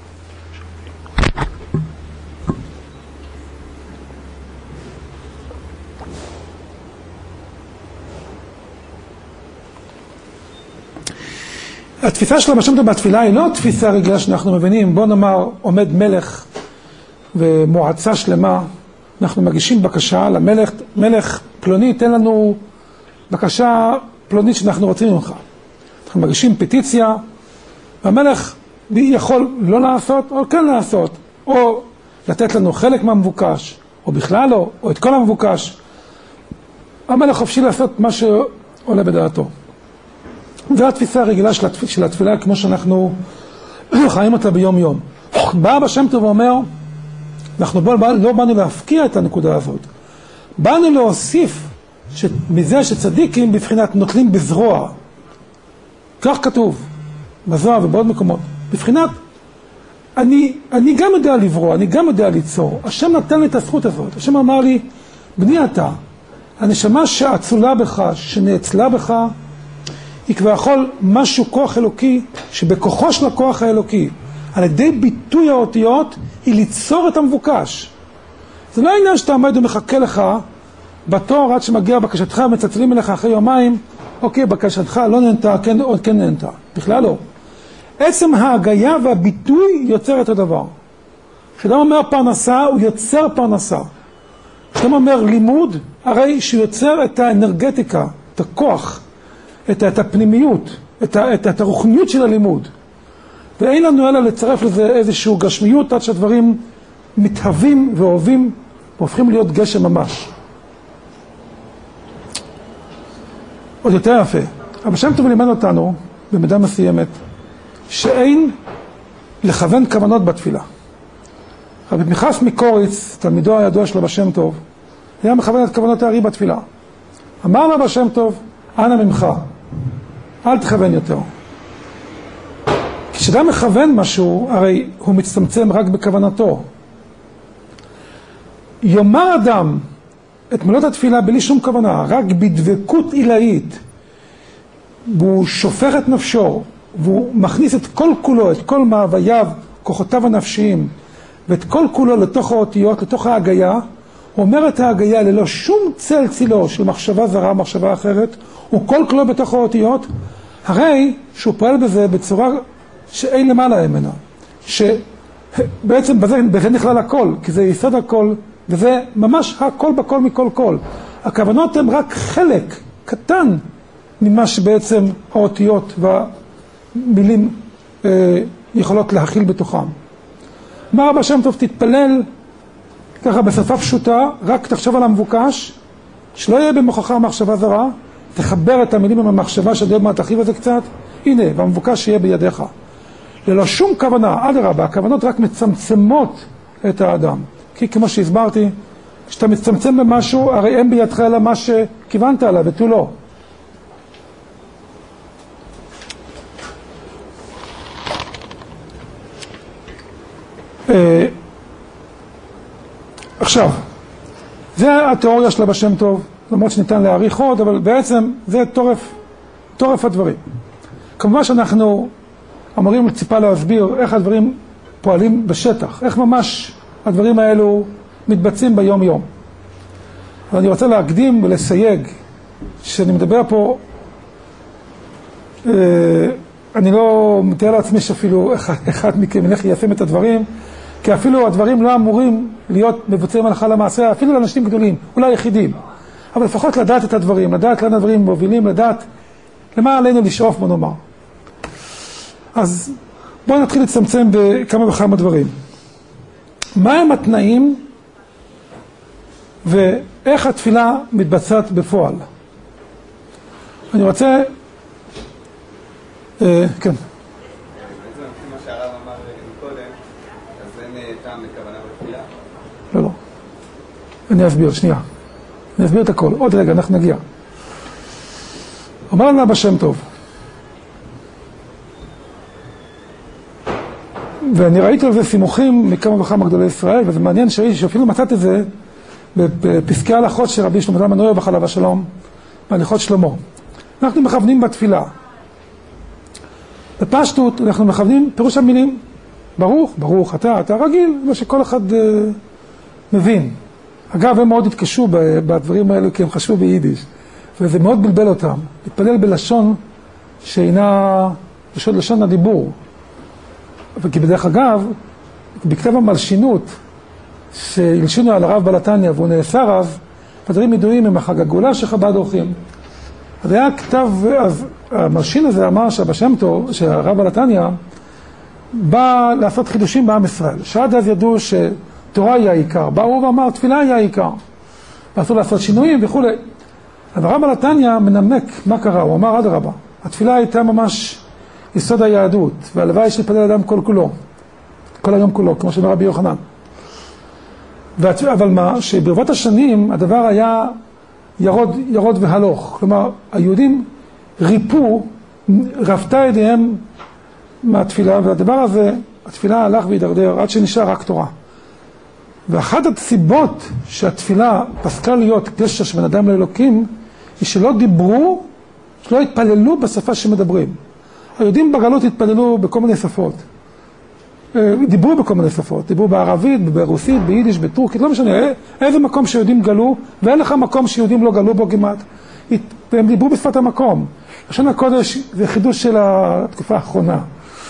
התפיסה של הבעל שם טוב בתפילה היא לא תפיסה רגילה שאנחנו מבינים. בוא נאמר, עומד מלך ומועצה שלמה, אנחנו מגישים בקשה למלך, מלך פלוני תן לנו בקשה פלונית שאנחנו רוצים ממך. אנחנו מגישים פטיציה, והמלך יכול לא לעשות או כן לעשות, או לתת לנו חלק מהמבוקש, או בכלל לא, או את כל המבוקש. המלך חופשי לעשות מה שעולה בדעתו. זו התפיסה הרגילה של, התפ... של התפילה, כמו שאנחנו חיים אותה ביום יום. בא אבא שם טוב ואומר, אנחנו בוא, לא באנו להפקיע את הנקודה הזאת. באנו להוסיף ש... מזה שצדיקים בבחינת נוטלים בזרוע. כך כתוב, בזרוע ובעוד מקומות. בבחינת, אני, אני גם יודע לברוא, אני גם יודע ליצור. השם נתן לי את הזכות הזאת. השם אמר לי, בני אתה, הנשמה שעצולה בך, שנאצלה בך, היא כבר יכול משהו כוח אלוקי, שבכוחו של הכוח האלוקי, על ידי ביטוי האותיות, היא ליצור את המבוקש. זה לא העניין שאתה עומד ומחכה לך, בתור עד שמגיע בקשתך, מצלצלים אליך אחרי יומיים, אוקיי, בקשתך לא נהנתה, כן, עוד כן נהנתה. בכלל לא. עצם ההגייה והביטוי יוצר את הדבר. כשאדם אומר פרנסה, הוא יוצר פרנסה. כשאדם אומר לימוד, הרי שהוא יוצר את האנרגטיקה, את הכוח, את, את הפנימיות, את, את, את הרוחניות של הלימוד. ואין לנו אלא לצרף לזה איזושהי גשמיות עד שהדברים מתהווים ואוהבים והופכים להיות גשם ממש. עוד יותר יפה. אבל שם טוב לימד אותנו, במידה מסוימת, שאין לכוון כוונות בתפילה. רבי פנחס מקוריץ, תלמידו הידוע שלו בשם טוב, היה מכוון את כוונות הארי בתפילה. אמר לו בשם טוב, אנא ממך, אל תכוון יותר. כשאדם מכוון משהו, הרי הוא מצטמצם רק בכוונתו. יאמר אדם את מילות התפילה בלי שום כוונה, רק בדבקות עילאית, והוא שופך את נפשו, והוא מכניס את כל כולו, את כל מאווייו, כוחותיו הנפשיים, ואת כל כולו לתוך האותיות, לתוך ההגייה, הוא אומר את ההגייה ללא שום צל צילו של מחשבה זרה, מחשבה אחרת, הוא כל כולו בתוך האותיות, הרי שהוא פועל בזה בצורה שאין למעלה ממנה, שבעצם בזה, בזה נכלל הכל, כי זה יסוד הכל, וזה ממש הכל בכל מכל כל. הכוונות הן רק חלק קטן ממה שבעצם האותיות והמילים אה, יכולות להכיל בתוכם. אמר רבי שם טוב, תתפלל ככה בשפה פשוטה, רק תחשוב על המבוקש, שלא יהיה במוחך מחשבה זרה, תחבר את המילים עם המחשבה שדוד מה תחיב את זה קצת, הנה, והמבוקש שיהיה בידיך. ללא שום כוונה, אדרבה, הכוונות רק מצמצמות את האדם. כי כמו שהסברתי, כשאתה מצמצם במשהו, הרי אין בידך אלא מה שכיוונת עליו, ותו לא. אה, עכשיו, זה התיאוריה שלה בשם טוב, למרות שניתן להעריך עוד, אבל בעצם זה תורף, תורף הדברים. כמובן שאנחנו אמורים ציפה להסביר איך הדברים פועלים בשטח, איך ממש הדברים האלו מתבצעים ביום יום. אבל אני רוצה להקדים ולסייג שאני מדבר פה, אה, אני לא מתאר לעצמי שאפילו אחד, אחד מכם ילך ליישם את הדברים, כי אפילו הדברים לא אמורים להיות מבוצעים הלכה למעשה, אפילו לאנשים גדולים, אולי יחידים. אבל לפחות לדעת את הדברים, לדעת לאן הדברים מובילים, לדעת למה עלינו לשאוף, בוא נאמר. אז בואו נתחיל לצמצם בכמה וכמה דברים. מה הם התנאים ואיך התפילה מתבצעת בפועל? אני רוצה... אה, כן. בעצם לפי מה שהרב אמר קודם, אז אין טעם לכוונה בתפילה? לא, לא. אני אסביר, שנייה. אני אסביר את הכל. עוד רגע, אנחנו נגיע. אומר לנו בשם טוב. ואני ראיתי על זה סימוכים מכמה וכמה גדולי ישראל, וזה מעניין שאפילו מצאת את זה בפסקי ההלכות של רבי שלמה זלמן אוירבך עליו השלום, בהלכות שלמה. אנחנו מכוונים בתפילה. בפשטות אנחנו מכוונים פירוש המילים. ברוך, ברוך, אתה, אתה רגיל, מה שכל אחד uh, מבין. אגב, הם מאוד התקשו בדברים האלו, כי הם חשבו ביידיש, וזה מאוד בלבל אותם. להתפלל בלשון שאינה, לשון, לשון הדיבור. וכי בדרך אגב, בכתב המלשינות, שהלשינו על הרב בלתניה והוא נאסר אז, הדברים ידועים עם החג הגאולה שחב"ד עורכים. אז היה כתב, אז המלשין הזה אמר שהבעל שם טוב, שהרב בעל התניא, בא לעשות חידושים בעם ישראל. שעד אז ידעו שתורה היא העיקר. בא הוא ואמר, תפילה היא העיקר. ואסור לעשות שינויים וכו'. אז הרב בעל התניא מנמק מה קרה. הוא אמר, אדרבה, התפילה הייתה ממש יסוד היהדות, והלוואי שיתפלל אדם כל כולו. כל היום כולו, כמו שאומר רבי יוחנן. אבל מה, שברבות השנים הדבר היה ירוד, ירוד והלוך. כלומר, היהודים ריפו, רפתה ידיהם מהתפילה, והדבר הזה, התפילה הלך והידרדר עד שנשאר רק תורה. ואחת הסיבות שהתפילה פסקה להיות קשר של בן אדם לאלוקים, היא שלא דיברו, שלא התפללו בשפה שמדברים. היהודים בגלות התפללו בכל מיני שפות. דיברו בכל מיני שפות, דיברו בערבית, ברוסית, ביידיש, בטורקית, לא משנה, איזה מקום שיהודים גלו, ואין לך מקום שיהודים לא גלו בו כמעט. והם דיברו בשפת המקום. לשון הקודש זה חידוש של התקופה האחרונה.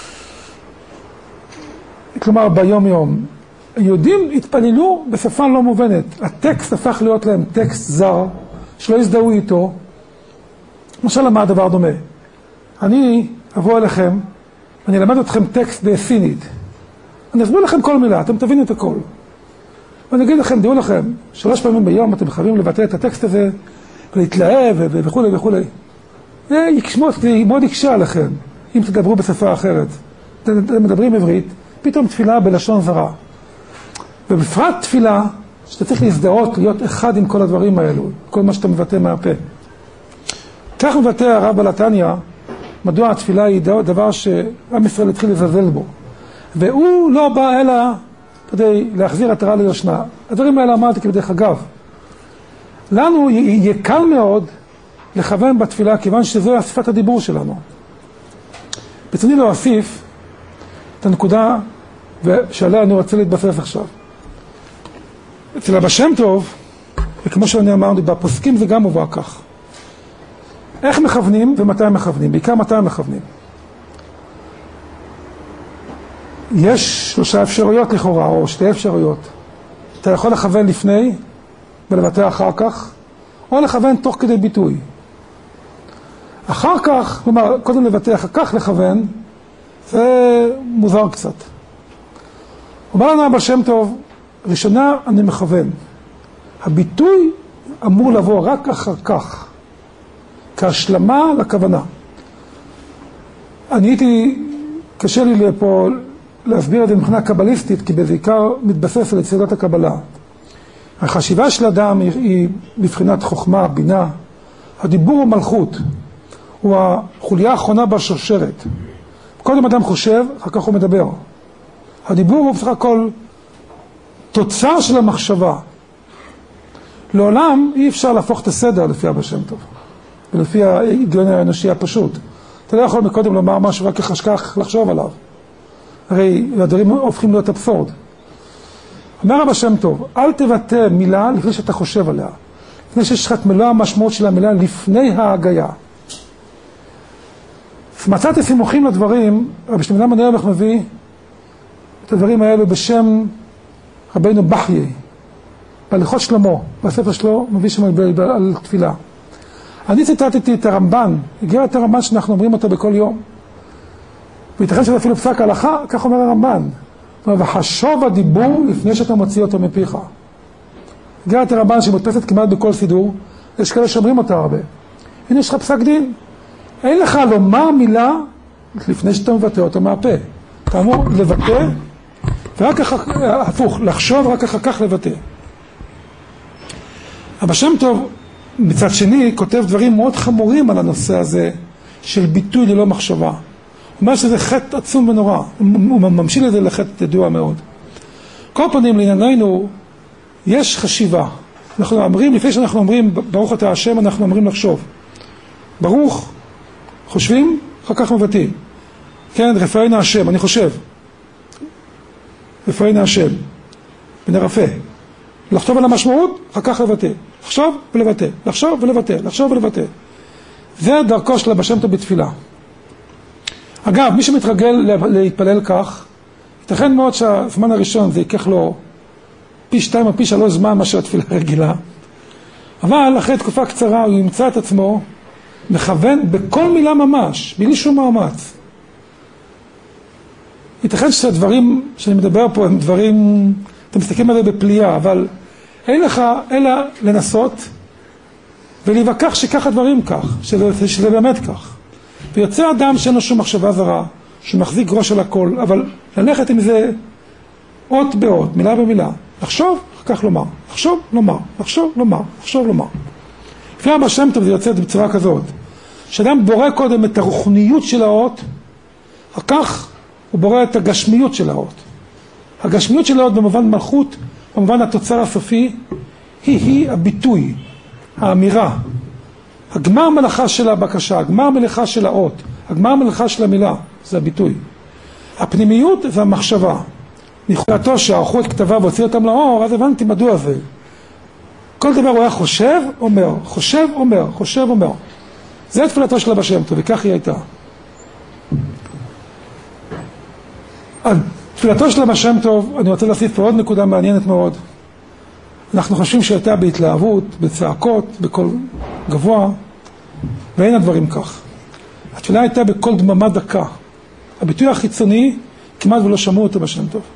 כלומר, ביום יום. היהודים התפללו בשפה לא מובנת. הטקסט הפך להיות להם טקסט זר, שלא יזדהו איתו. למשל, למה הדבר דומה? אני אבוא אליכם, אני אלמד אתכם טקסט בסינית. אני אסביר לכם כל מילה, אתם תבינו את הכל. ואני אגיד לכם, דעו לכם, שלוש פעמים ביום אתם חייבים לבטא את הטקסט הזה, ולהתלהב וכו' וכו'. זה מאוד יקשה עליכם, אם תדברו בשפה אחרת. אתם מדברים עברית, פתאום תפילה בלשון זרה. ובפרט תפילה, שאתה צריך להזדהות, להיות אחד עם כל הדברים האלו, כל מה שאתה מבטא מהפה. כך מבטא הרב בעל התניא, מדוע התפילה היא דבר שעם ישראל התחיל לזלזל בו. והוא לא בא אלא כדי להחזיר עטרה ליושנה. הדברים האלה אמרתי כבדרך אגב. לנו יהיה קל מאוד לכוון בתפילה, כיוון שזו שפת הדיבור שלנו. ברצוני להוסיף את הנקודה שעליה אני רוצה להתבסס עכשיו. אצל הבעל שם טוב, וכמו שאני אמרתי, בפוסקים זה גם מובא כך. איך מכוונים ומתי מכוונים? בעיקר מתי מכוונים. יש שלושה אפשרויות לכאורה, או שתי אפשרויות. אתה יכול לכוון לפני ולבטא אחר כך, או לכוון תוך כדי ביטוי. אחר כך, כלומר, קודם לבטא אחר כך לכוון, זה מוזר קצת. אומר לנו הבעל שם טוב, ראשונה אני מכוון. הביטוי אמור לבוא רק אחר כך. כהשלמה לכוונה. אני הייתי, קשה לי פה להסביר את זה מבחינה קבליסטית, כי בעיקר מתבסס על יסודות הקבלה. החשיבה של האדם היא, היא מבחינת חוכמה, בינה. הדיבור הוא מלכות. הוא החוליה האחרונה בשרשרת. קודם אדם חושב, אחר כך הוא מדבר. הדיבור הוא בסך הכל תוצר של המחשבה. לעולם אי אפשר להפוך את הסדר לפי הבעל שם טוב. ולפי ההיגיון האנושי הפשוט. אתה לא יכול מקודם לומר משהו רק כך לחשוב עליו. הרי הדברים הופכים להיות אבסורד. אומר הבעל שם טוב, אל תבטא מילה לפני שאתה חושב עליה. לפני שיש לך את מלוא המשמעות של המילה לפני ההגיה. מצאתי סימוכים לדברים, רבי שלמה מנהל מביא את הדברים האלו בשם רבינו בחיי. בהלכות שלמה, בספר שלו, מביא שם על תפילה. אני ציטטתי את הרמב"ן, הגיע את הרמב"ן שאנחנו אומרים אותו בכל יום. וייתכן שזה אפילו פסק הלכה, כך אומר הרמב"ן. וחשוב הדיבור לפני שאתה מוציא אותו מפיך. הגיע את הרמב"ן שמודפסת כמעט בכל סידור, יש כאלה שאומרים אותה הרבה. הנה יש לך פסק דין. אין לך לומר מילה לפני שאתה מבטא אותו מהפה. אתה אמור לבטא, ורק אחר, הפוך, לחשוב רק אחר כך לבטא. הבעל שם טוב, מצד שני, כותב דברים מאוד חמורים על הנושא הזה של ביטוי ללא מחשבה. הוא אומר שזה חטא עצום ונורא. הוא ממשיל את זה לחטא ידוע מאוד. כל פנים, לענייננו, יש חשיבה. אנחנו אומרים, לפני שאנחנו אומרים, ברוך אתה השם, אנחנו אומרים לחשוב. ברוך, חושבים, אחר כך מבטאים. כן, רפאינו השם, אני חושב. רפאינו השם. ונרפא. לחשוב על המשמעות, אחר כך לבטא. לחשוב ולבטא. לחשוב ולבטא. לחשוב ולבטא. זה דרכו של הבעל שם טוב בתפילה. אגב, מי שמתרגל להתפלל כך, ייתכן מאוד שהזמן הראשון זה ייקח לו פי שתיים או פי שלוש זמן מאשר התפילה רגילה. אבל אחרי תקופה קצרה הוא ימצא את עצמו מכוון בכל מילה ממש, בלי שום מאמץ. ייתכן שהדברים שאני מדבר פה הם דברים, אתם מסתכלים על זה בפליאה, אבל אין לך אלא לנסות ולהיווכח שככה דברים כך, שזה, שזה באמת כך. ויוצא אדם שאין לו שום מחשבה זרה, שמחזיק ראש על הכל, אבל ללכת עם זה אות באות, מילה במילה. לחשוב, כך לומר. לחשוב, לומר. לחשוב, לומר. לחשוב, לומר. לפי אבא שם טוב זה יוצא בצורה כזאת. שאדם בורא קודם את הרוחניות של האות, אחר כך הוא בורא את הגשמיות של האות. הגשמיות של האות במובן מלכות, במובן התוצר הסופי, היא-היא הביטוי, האמירה. הגמר מלאכה של הבקשה, הגמר מלאכה של האות, הגמר מלאכה של המילה, זה הביטוי. הפנימיות זה המחשבה. נכולתו שערכו את כתביו והוציא אותם לאור, אז הבנתי מדוע זה. כל דבר הוא היה חושב, אומר, חושב, אומר, חושב, אומר. זה תפילתו של אבא שם טוב, וכך היא הייתה. תפילתו של אבא שם טוב, אני רוצה להוסיף פה עוד נקודה מעניינת מאוד. אנחנו חושבים שהייתה בהתלהבות, בצעקות, בקול גבוה, ואין הדברים כך. התפילה הייתה בקול דממה דקה. הביטוי החיצוני כמעט ולא שמעו אותו בשם טוב.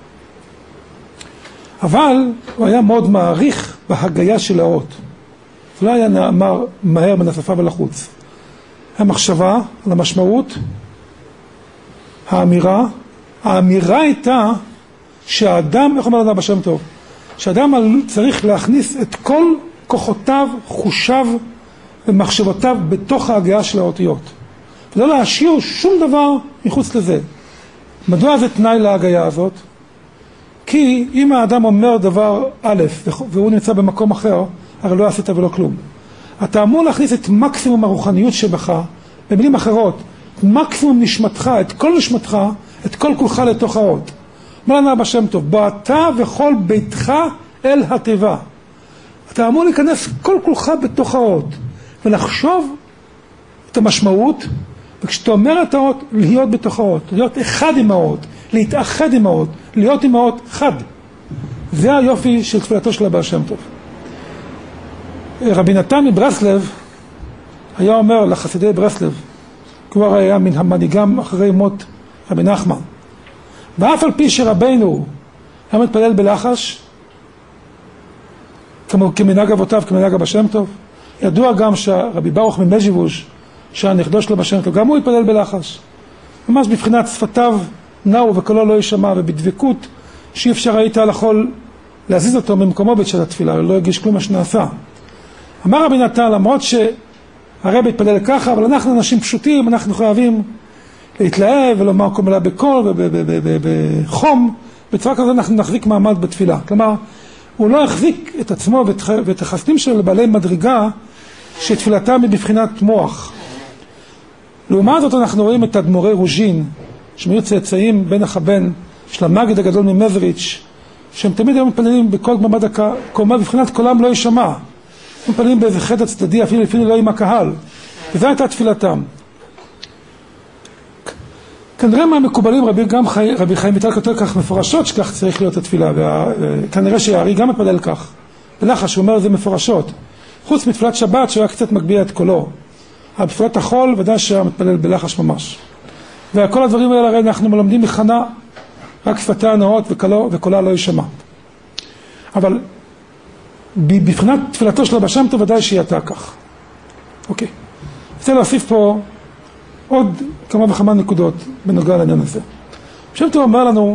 אבל הוא היה מאוד מעריך בהגייה של האות. הוא לא היה נאמר מהר מן השפה ולחוץ. המחשבה על המשמעות, האמירה, האמירה הייתה שהאדם, איך אומר לנו בשם טוב? שהאדם צריך להכניס את כל כוחותיו, חושיו ומחשבותיו בתוך ההגייה של האותיות. ולא להשאיר שום דבר מחוץ לזה. מדוע זה תנאי להגייה הזאת? כי אם האדם אומר דבר א' והוא נמצא במקום אחר, הרי לא עשית ולא כלום. אתה אמור להכניס את מקסימום הרוחניות שבך, במילים אחרות, מקסימום נשמתך, את כל נשמתך, את כל כולך לתוך האות. אומר לנו אבא שם טוב, באת וכל ביתך אל התיבה. אתה אמור להיכנס כל כולך בתוך האות, ולחשוב את המשמעות, וכשאתה אומר את האות, להיות בתוך האות, להיות אחד עם האות, להתאחד עם האות, להיות עם האות חד. זה היופי של תפילתו של אבא שם טוב. רבי נתן מברסלב היה אומר לחסידי ברסלב, כבר היה מן המנהיגם אחרי מות רבי נחמן, ואף על פי שרבנו היה מתפלל בלחש, כמו כמנהג אבותיו, כמנהג אבא שם טוב, ידוע גם שרבי ברוך ממז'יבוז' שהנכדו שלו בשם טוב, גם הוא התפלל בלחש. ממש בבחינת שפתיו נאו וקולו לא ישמע, ובדבקות שאי אפשר היית יכול להזיז אותו ממקומו בית של התפילה, לא יגיש כלום מה שנעשה. אמר רבי נתן, למרות שהרב התפלל ככה, אבל אנחנו אנשים פשוטים, אנחנו חייבים להתלהב ולומר כל מילה בקול ובחום, בצורה כזאת אנחנו נחזיק מעמד בתפילה. כלומר, הוא לא החזיק את עצמו ואת החסדים שלו לבעלי מדרגה שתפילתם היא בבחינת מוח. לעומת זאת אנחנו רואים את אדמו"רי רוז'ין, שהם היו צאצאים בן החבן של המגיד הגדול ממזריץ', שהם תמיד היו מתפללים בכל דממה דקה, בבחינת קולם לא יישמע. הם מתפללים באיזה חדר צדדי, אפילו, אפילו לא עם הקהל. וזו הייתה תפילתם. כנראה מהמקובלים רבי, גם חי, רבי חיים ויטל כותב כך מפורשות שכך צריך להיות התפילה, וכנראה שהארי גם מתפלל כך. בלחש הוא אומר זה מפורשות. חוץ מתפילת שבת שהוא היה קצת מגביה את קולו. אבל בתפילת החול ודאי שהיה מתפלל בלחש ממש. וכל הדברים האלה הרי אנחנו מלמדים מחנה, רק שפתיה נאות וקולו, וקולה לא יישמע. אבל בבחינת תפילתו של אבא שם טוב ודאי שהיא הייתה כך. אוקיי. רוצה להוסיף פה עוד כמה וכמה נקודות בנוגע לעניין הזה. שם טוב אומר לנו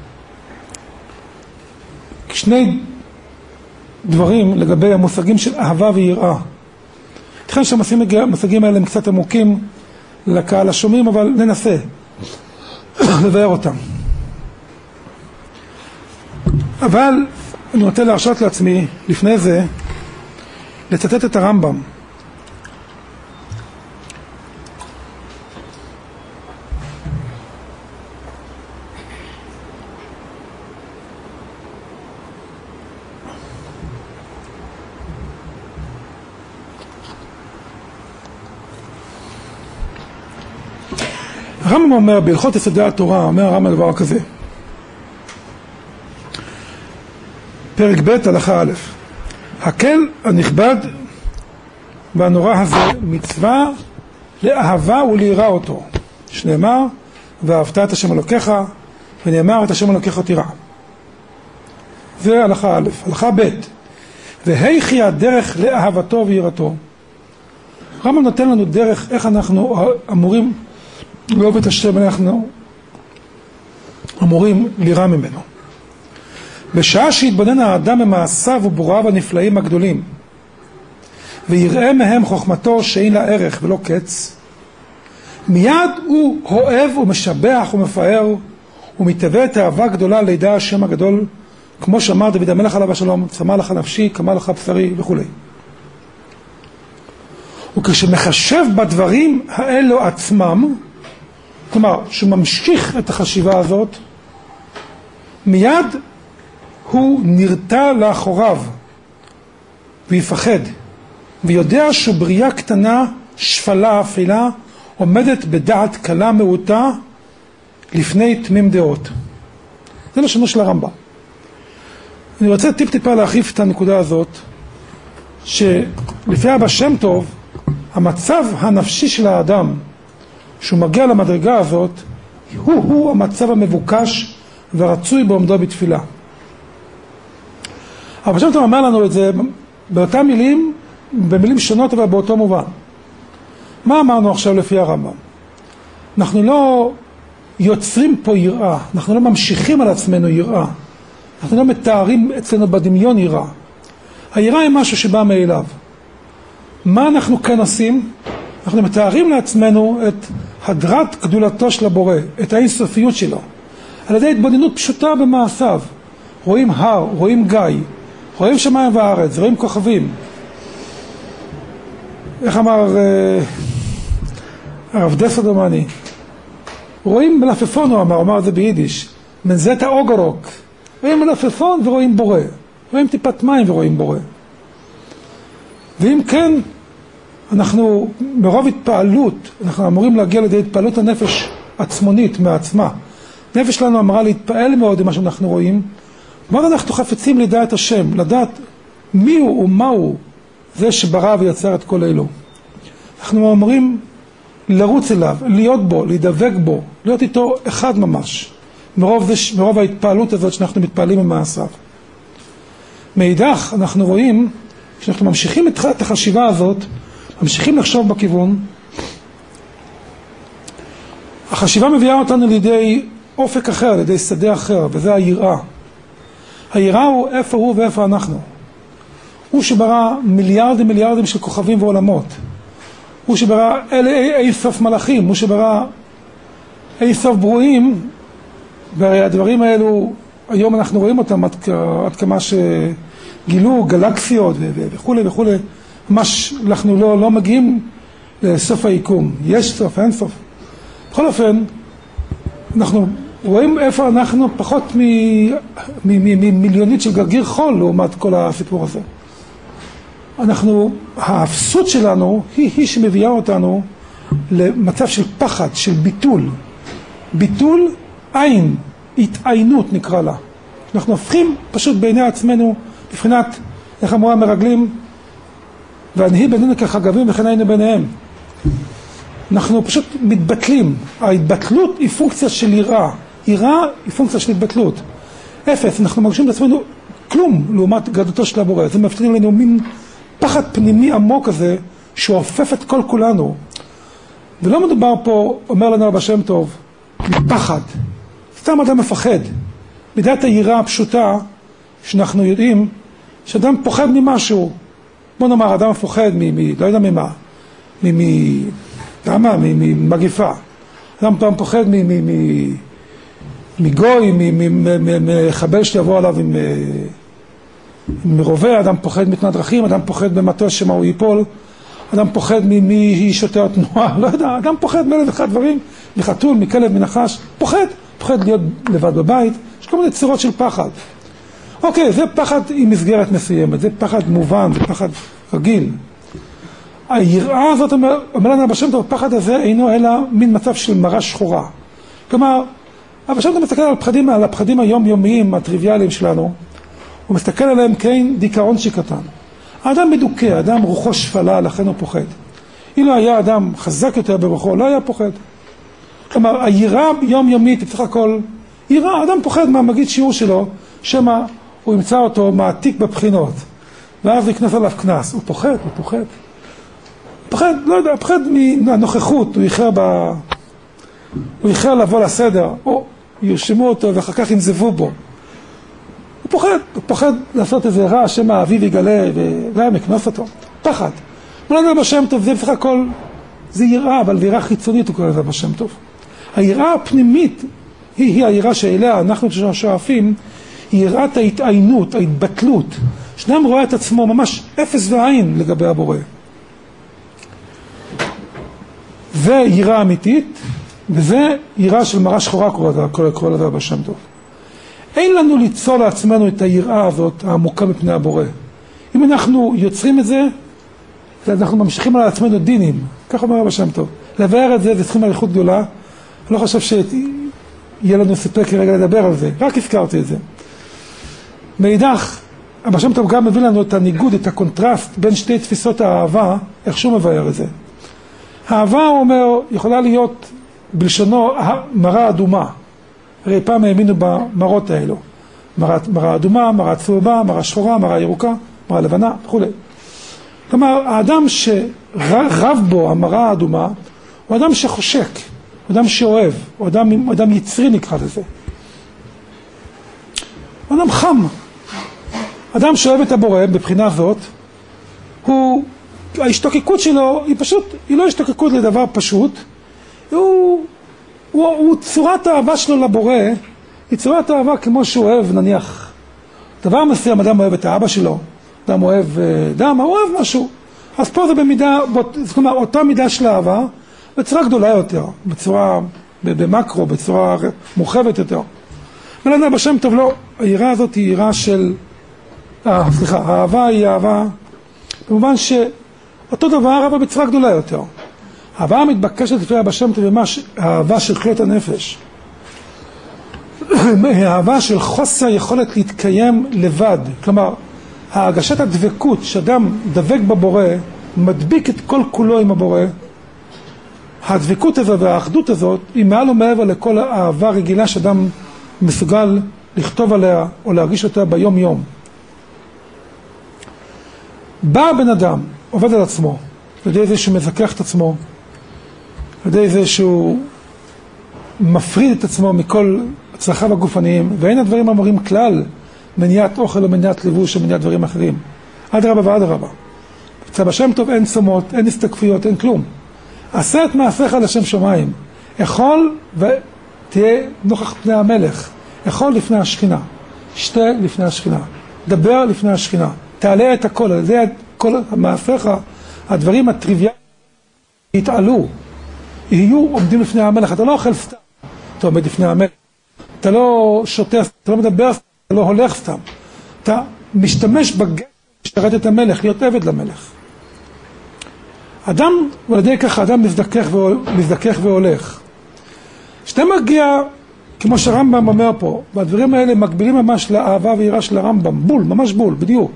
שני דברים לגבי המושגים של אהבה ויראה. תכן שהמושגים האלה הם קצת עמוקים לקהל השומעים, אבל ננסה לבאר אותם. אבל אני רוצה להרשות לעצמי לפני זה לצטט את הרמב"ם. הרמב"ם אומר, בהלכות יסודי התורה, אומר הרמב"ם דבר כזה. פרק ב' הלכה א', הקל הנכבד והנורא הזה מצווה לאהבה וליראה אותו. שנאמר, ואהבת את השם אלוקיך, ונאמר את השם אלוקיך תירא. זה הלכה א'. הלכה ב', והיכי הדרך לאהבתו ויראתו. רמב"ם נותן לנו דרך איך אנחנו אמורים לאהוב את השם, אנחנו אמורים לירא ממנו. בשעה שהתבונן האדם במעשיו ובוראיו הנפלאים הגדולים, ויראה מהם חוכמתו שאין לה ערך ולא קץ, מיד הוא אוהב ומשבח ומפאר ומתהווה תאווה גדולה לידע השם הגדול, כמו שאמר דוד המלך עליו השלום, צמא לך נפשי, קמא לך בשרי וכו'. וכשמחשב בדברים האלו עצמם, כלומר שממשיך את החשיבה הזאת, מיד הוא נרתע לאחוריו ויפחד, ויודע שבריאה קטנה, שפלה, אפלה, עומדת בדעת קלה מעוטה לפני תמים דעות. זה לשונו של הרמב"ם. אני רוצה טיפ טיפה להרחיב את הנקודה הזאת, שלפי אבא שם טוב, המצב הנפשי של האדם, שהוא מגיע למדרגה הזאת, הוא הוא המצב המבוקש ורצוי בעומדו בתפילה. אבא שם טוב אומר לנו את זה באותן מילים, במילים שונות אבל באותו מובן. מה אמרנו עכשיו לפי הרמב"ם? אנחנו לא יוצרים פה יראה, אנחנו לא ממשיכים על עצמנו יראה, אנחנו לא מתארים אצלנו בדמיון יראה. היראה היא משהו שבא מאליו. מה אנחנו כאן עושים? אנחנו מתארים לעצמנו את הדרת גדולתו של הבורא, את האינסופיות שלו, על ידי התבוננות פשוטה במעשיו. רואים הר, רואים גיא, רואים שמיים וארץ, רואים כוכבים. איך אמר אה, הרב דסה דומני? רואים מלפפון, הוא אמר, הוא אמר את זה ביידיש, מנזת האוגרוק. רואים מלפפון ורואים בורא. רואים טיפת מים ורואים בורא. ואם כן, אנחנו מרוב התפעלות, אנחנו אמורים להגיע לידי התפעלות הנפש עצמונית מעצמה. נפש שלנו אמרה להתפעל מאוד עם מה שאנחנו רואים. כבר אנחנו חפצים לדעת השם, לדעת מי הוא ומה הוא, זה שברא ויצר את כל אלו. אנחנו אמורים לרוץ אליו, להיות בו, להידבק בו, להיות איתו אחד ממש, מרוב, זה, מרוב ההתפעלות הזאת שאנחנו מתפעלים ממעשיו. מאידך אנחנו רואים, כשאנחנו ממשיכים את החשיבה הזאת, ממשיכים לחשוב בכיוון, החשיבה מביאה אותנו לידי אופק אחר, לידי שדה אחר, וזה היראה. היראה הוא איפה הוא ואיפה אנחנו. הוא שברא מיליארדים מיליארדים של כוכבים ועולמות. הוא שברא אלה אי, אי סוף מלאכים, הוא שברא אי סוף ברואים, והדברים האלו, היום אנחנו רואים אותם עד, עד כמה שגילו גלקסיות וכו' וכו'. ממש אנחנו לא, לא מגיעים לסוף היקום. יש סוף, אין סוף. בכל אופן, אנחנו רואים איפה אנחנו פחות ממיליונית של גרגיר חול לעומת כל הסיפור הזה. אנחנו, האפסות שלנו היא, היא שמביאה אותנו למצב של פחד, של ביטול. ביטול עין, התעיינות נקרא לה. אנחנו הופכים פשוט בעיני עצמנו, בבחינת, איך אמרו המרגלים, והנהי בינינו כחגבים וכן היינו ביניהם. אנחנו פשוט מתבטלים. ההתבטלות היא פונקציה של יראה. יראה היא פונקציה של התבטלות. אפס, אנחנו מרגישים לעצמנו כלום לעומת גדולתו של הבורא. זה מפתיע לנו מין פחד פנימי עמוק הזה שהופף את כל כולנו. ולא מדובר פה, אומר לנו אבא שם טוב, מפחד. סתם אדם מפחד. מידת היראה הפשוטה שאנחנו יודעים שאדם פוחד ממשהו. בוא נאמר, אדם מפוחד מ... מ לא יודע ממה. מ... מ... למה? ממגיפה. אדם פעם פוחד מגוי, מחבל שיבוא עליו עם רובה, אדם פוחד מתנת דרכים, אדם פוחד במטוס שמה הוא ייפול, אדם פוחד ממי שוטר תנועה, לא יודע, אדם פוחד מאלף אחד דברים, מחתול, מכלב, מנחש, פוחד, פוחד להיות לבד בבית, יש כל מיני צורות של פחד. אוקיי, זה פחד עם מסגרת מסוימת, זה פחד מובן, זה פחד רגיל. היראה הזאת, אומר, אומר לנו אבא שם טוב, הפחד הזה אינו אלא מין מצב של מראה שחורה. כלומר, אבא שם טוב מסתכל על הפחדים, על הפחדים היומיומיים, הטריוויאליים שלנו, הוא מסתכל עליהם כאין דיכאון שקטן. האדם מדוכא, האדם רוחו שפלה, לכן הוא פוחד. אילו היה אדם חזק יותר ברוחו, לא היה פוחד. כלומר, היראה יומיומית, בסך הכל, יראה, האדם פוחד מהמגיד שיעור שלו, שמה הוא ימצא אותו מעתיק בבחינות, ואז יכנס עליו כנס. הוא פוחד, הוא פוחד. הוא פוחד, לא יודע, פוחד מהנוכחות, הוא איחר ב... הוא איחר לבוא לסדר, או ירשמו אותו ואחר כך ינזבו בו. הוא פוחד, הוא פוחד לעשות איזה רע, שמה האביב יגלה ולא יקנוס אותו. פחד. מולד בשם טוב, זה בסך הכל, זה יראה, אבל זה יראה חיצונית הוא קורא לזה בשם טוב. היראה הפנימית היא, היא היראה שאליה אנחנו שואפים, היא יראת ההתעיינות, ההתבטלות. שאדם רואה את עצמו ממש אפס ועין לגבי הבורא. זה יראה אמיתית, וזה יראה של מראה שחורה קורא לזה בשם טוב. אין לנו ליצור לעצמנו את היראה הזאת העמוקה מפני הבורא. אם אנחנו יוצרים את זה, אנחנו ממשיכים על עצמנו דינים, כך אומר בשם טוב. לבאר את זה, זה צריכים עריכות גדולה. אני לא חושב שיהיה לנו סיפק כרגע לדבר על זה, רק הזכרתי את זה. מאידך, בשם טוב גם מביא לנו את הניגוד, את הקונטרסט בין שתי תפיסות האהבה, איך שהוא מבאר את זה. האהבה, הוא אומר, יכולה להיות בלשונו מראה אדומה. הרי פעם האמינו במראות האלו. מראה, מראה אדומה, מראה צהובה, מראה שחורה, מראה ירוקה, מראה לבנה וכו'. כלומר, האדם שרב בו המראה האדומה, הוא אדם שחושק, הוא אדם שאוהב, הוא אדם, הוא אדם יצרי נקרא לזה. הוא אדם חם. אדם שאוהב את הבורא בבחינה הזאת, הוא, ההשתוקקות שלו היא פשוט, היא לא השתוקקות לדבר פשוט, הוא, הוא, הוא צורת האהבה שלו לבורא, היא צורת האהבה כמו שהוא אוהב, נניח, דבר מסוים, אדם אוהב את האבא שלו, אדם אוהב דם, הוא אוהב משהו. אז פה זה במידה, זאת אומרת, אותה מידה של אהבה, בצורה גדולה יותר, בצורה, במקרו, בצורה מורחבת יותר. ולעניין בשם טוב לא, היראה הזאת היא יראה של, אה, סליחה, האהבה היא אהבה, במובן שאותו דבר, אבל בצורה גדולה יותר. האהבה המתבקשת לפי בשם טוב, ממש האהבה של חיות הנפש. האהבה של חוסר יכולת להתקיים לבד. כלומר, ההרגשת הדבקות, שאדם דבק בבורא, מדביק את כל כולו עם הבורא, הדבקות הזו והאחדות הזאת היא מעל ומעבר לכל האהבה רגילה שאדם מסוגל לכתוב עליה או להרגיש אותה ביום יום. בא בן אדם, עובד על עצמו, על ידי זה שהוא מזכח את עצמו, על ידי זה שהוא מפריד את עצמו מכל צרכיו הגופניים, ואין הדברים אמורים כלל מניעת אוכל או מניעת לבוש או מניעת דברים אחרים. עד רבה ועד רבה. אצל בשם טוב אין צומות, אין הסתקפויות, אין כלום. עשה את מעשיך לשם שמיים. אכול ותהיה נוכח פני המלך. אכול לפני השכינה. שתה לפני השכינה. דבר לפני השכינה. תעלה את הכל. על זה כל מעשיך, הדברים הטריוויאליים יתעלו. יהיו עומדים לפני המלך. אתה לא אוכל סתם. אתה עומד לפני המלך. אתה לא שותה, אתה לא מדבר סתם. אתה לא הולך סתם. אתה משתמש בגלל לשרת את המלך, להיות עבד למלך. אדם, ועל ידי ככה, אדם מזדכך, מזדכך והולך. שאתה מגיע, כמו שהרמב"ם אומר פה, והדברים האלה מקבילים ממש לאהבה ויראה של הרמב"ם, בול, ממש בול, בדיוק.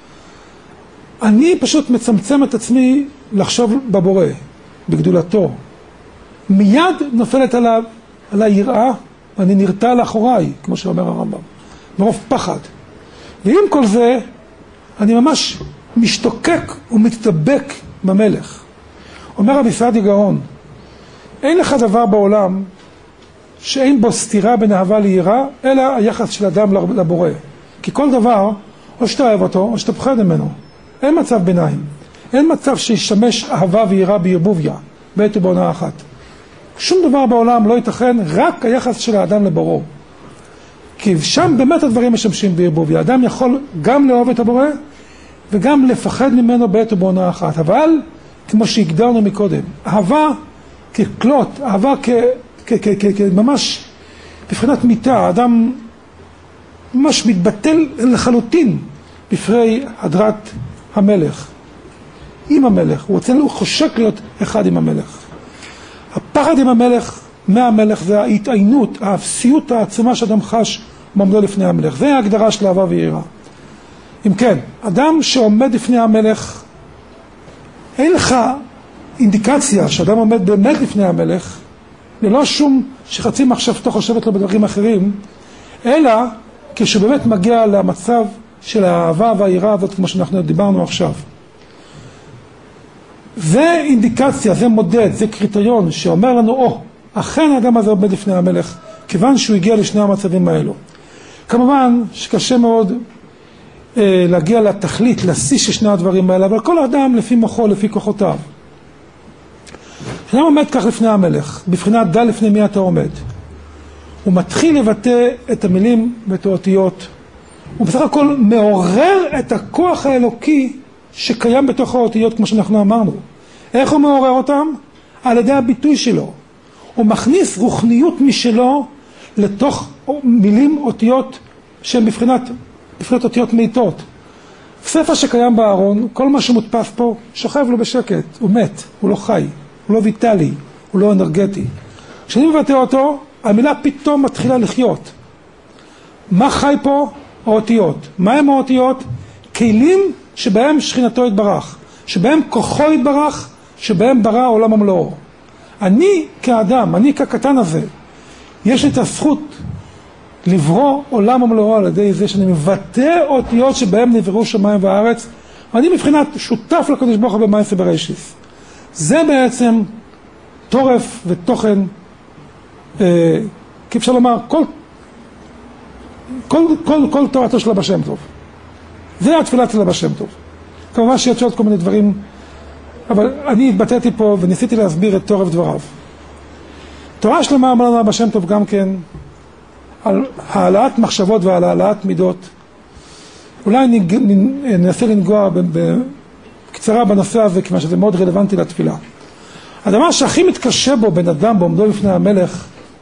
אני פשוט מצמצם את עצמי לחשוב בבורא, בגדולתו. מיד נופלת עליו, על היראה, ואני נרתע לאחוריי, כמו שאומר הרמב"ם. מרוב פחד. ועם כל זה, אני ממש משתוקק ומתדבק במלך. אומר רבי סעדיה גאון, אין לך דבר בעולם שאין בו סתירה בין אהבה ליראה, אלא היחס של אדם לבורא. כי כל דבר, או שאתה אוהב אותו, או שאתה פוחד ממנו. אין מצב ביניים. אין מצב שישמש אהבה ויראה בערבוביה, בעת ובעונה אחת. שום דבר בעולם לא ייתכן, רק היחס של האדם לבוראו. כי שם באמת הדברים משמשים בערבוביה. האדם יכול גם לאהוב את הבורא, וגם לפחד ממנו בעת ובעונה אחת. אבל, כמו שהגדרנו מקודם, אהבה ככלות, אהבה כ... כ... כ... כ... כ... ממש בבחינת מיטה, האדם ממש מתבטל לחלוטין בפרי הדרת המלך. עם המלך, הוא רוצה, הוא חושק להיות אחד עם המלך. הפחד עם המלך, מהמלך, זה ההתעיינות, האפסיות העצומה שאדם חש מעמדו לפני המלך. זה ההגדרה של אהבה ויראה. אם כן, אדם שעומד לפני המלך, אין לך אינדיקציה שאדם עומד באמת לפני המלך, ללא שום שחצי מחשבתו חושבת לו בדברים אחרים, אלא כשהוא באמת מגיע למצב של האהבה והיראה הזאת, כמו שאנחנו דיברנו עכשיו. זה אינדיקציה, זה מודד, זה קריטריון שאומר לנו, או, אכן האדם הזה עומד לפני המלך, כיוון שהוא הגיע לשני המצבים האלו. כמובן שקשה מאוד אה, להגיע לתכלית, לשיא של שני הדברים האלה, אבל כל אדם לפי מוחו, לפי כוחותיו. כשאדם עומד כך לפני המלך, בבחינת דע לפני מי אתה עומד, הוא מתחיל לבטא את המילים ואת האותיות, הוא בסך הכל מעורר את הכוח האלוקי שקיים בתוך האותיות, כמו שאנחנו אמרנו. איך הוא מעורר אותם? על ידי הביטוי שלו. הוא מכניס רוחניות משלו לתוך מילים, אותיות שהן בבחינת, בבחינת אותיות מיתות. ספר שקיים בארון, כל מה שמודפס פה שוכב לו בשקט, הוא מת, הוא לא חי, הוא לא ויטלי, הוא לא אנרגטי. כשאני מבטא אותו, המילה פתאום מתחילה לחיות. מה חי פה? האותיות. מה הם האותיות? כלים שבהם שכינתו התברך, שבהם כוחו התברך, שבהם ברא עולם ומלואו. אני כאדם, אני כקטן הזה, יש לי את הזכות לברוא עולם ומלואו על ידי זה שאני מבטא אותיות שבהם נבראו שמיים וארץ, ואני מבחינת שותף לקדוש ברוך הוא במעשה בראשית. זה בעצם תורף ותוכן, אה, כי אפשר לומר, כל, כל, כל, כל תורתו של אבא שם טוב. זה התפילה של אבא שם טוב. כמובן שיש עוד כל מיני דברים, אבל אני התבטאתי פה וניסיתי להסביר את תורף דבריו. תורה שלמה אמר לנו אבא שם טוב גם כן על העלאת מחשבות ועל העלאת מידות. אולי ננסה לנגוע בקצרה בנושא הזה, כיוון שזה מאוד רלוונטי לתפילה. הדבר שהכי מתקשה בו בן אדם בעומדו לפני המלך,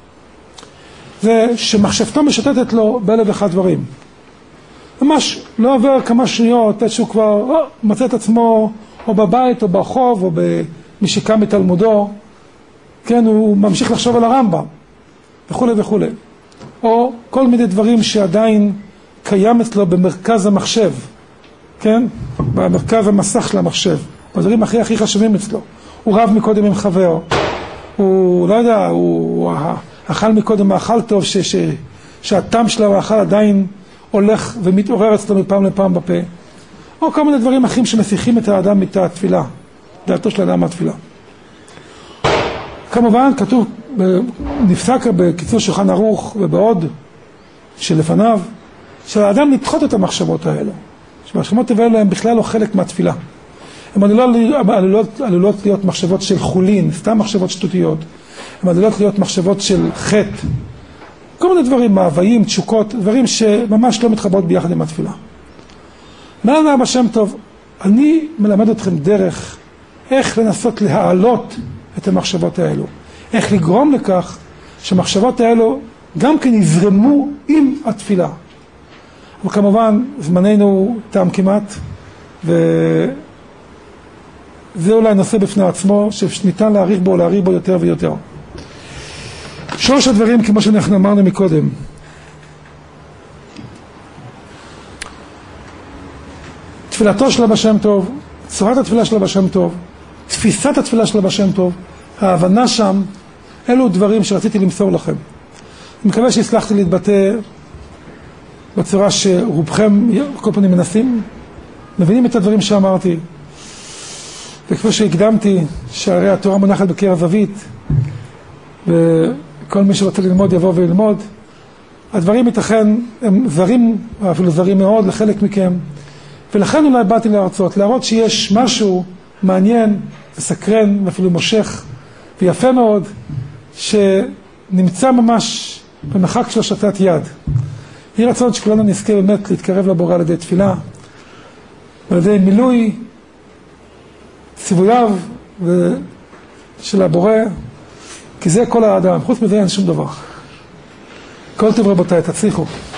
זה שמחשבתו משתתת לו באלף ואחד דברים. ממש לא עובר כמה שניות עד שהוא כבר או, מצא את עצמו או בבית או ברחוב או במשיקה מתלמודו, כן, הוא ממשיך לחשוב על הרמב"ם וכו' וכו'. או כל מיני דברים שעדיין קיים אצלו במרכז המחשב, כן, במרכז המסך של המחשב, בדברים הכי הכי חשובים אצלו. הוא רב מקודם עם חבר, הוא לא יודע, הוא אכל מקודם מאכל טוב ש, ש, שהטעם של האכל עדיין הולך ומתעורר אצלו מפעם לפעם בפה, או כל מיני דברים אחרים שמסיחים את האדם את התפילה, דעתו של האדם מהתפילה. כמובן כתוב, נפסק בקיצור שולחן ערוך ובעוד שלפניו, שהאדם לדחות את המחשבות האלה, שהמחשבות האלה הם בכלל לא חלק מהתפילה. הן עלולות, עלולות, עלולות להיות מחשבות של חולין, סתם מחשבות שטותיות, הן עלולות להיות מחשבות של חטא, כל מיני דברים, מאוויים, תשוקות, דברים שממש לא מתחברות ביחד עם התפילה. מעל אבא שם טוב, אני מלמד אתכם דרך איך לנסות להעלות את המחשבות האלו, איך לגרום לכך שהמחשבות האלו גם כן יזרמו עם התפילה. אבל כמובן זמננו תם כמעט, וזה אולי נושא בפני עצמו שניתן להאריך בו, להאריך בו יותר ויותר. שלוש הדברים כמו שאנחנו אמרנו מקודם. תפילתו של אבא שם טוב, צורת התפילה של אבא שם טוב, תפיסת התפילה של אבא שם טוב, ההבנה שם, אלו דברים שרציתי למסור לכם. אני מקווה שהצלחתי להתבטא בצורה שרובכם כל פעמים מנסים, מבינים את הדברים שאמרתי. וכפי שהקדמתי, שהרי התורה מונחת בקיר הזווית, וכל מי שרוצה ללמוד יבוא וללמוד. הדברים ייתכן, הם זרים, אפילו זרים מאוד לחלק מכם, ולכן אולי באתי להרצות, להראות שיש משהו מעניין וסקרן ואפילו מושך ויפה מאוד, שנמצא ממש במרחק של הושטת יד. יהי רצון שכולנו נזכה באמת להתקרב לבורא על ידי תפילה, ועל ידי מילוי ציווייו של הבורא, כי זה כל האדם, חוץ מזה אין שום דבר. כל טוב רבותיי, תצליחו.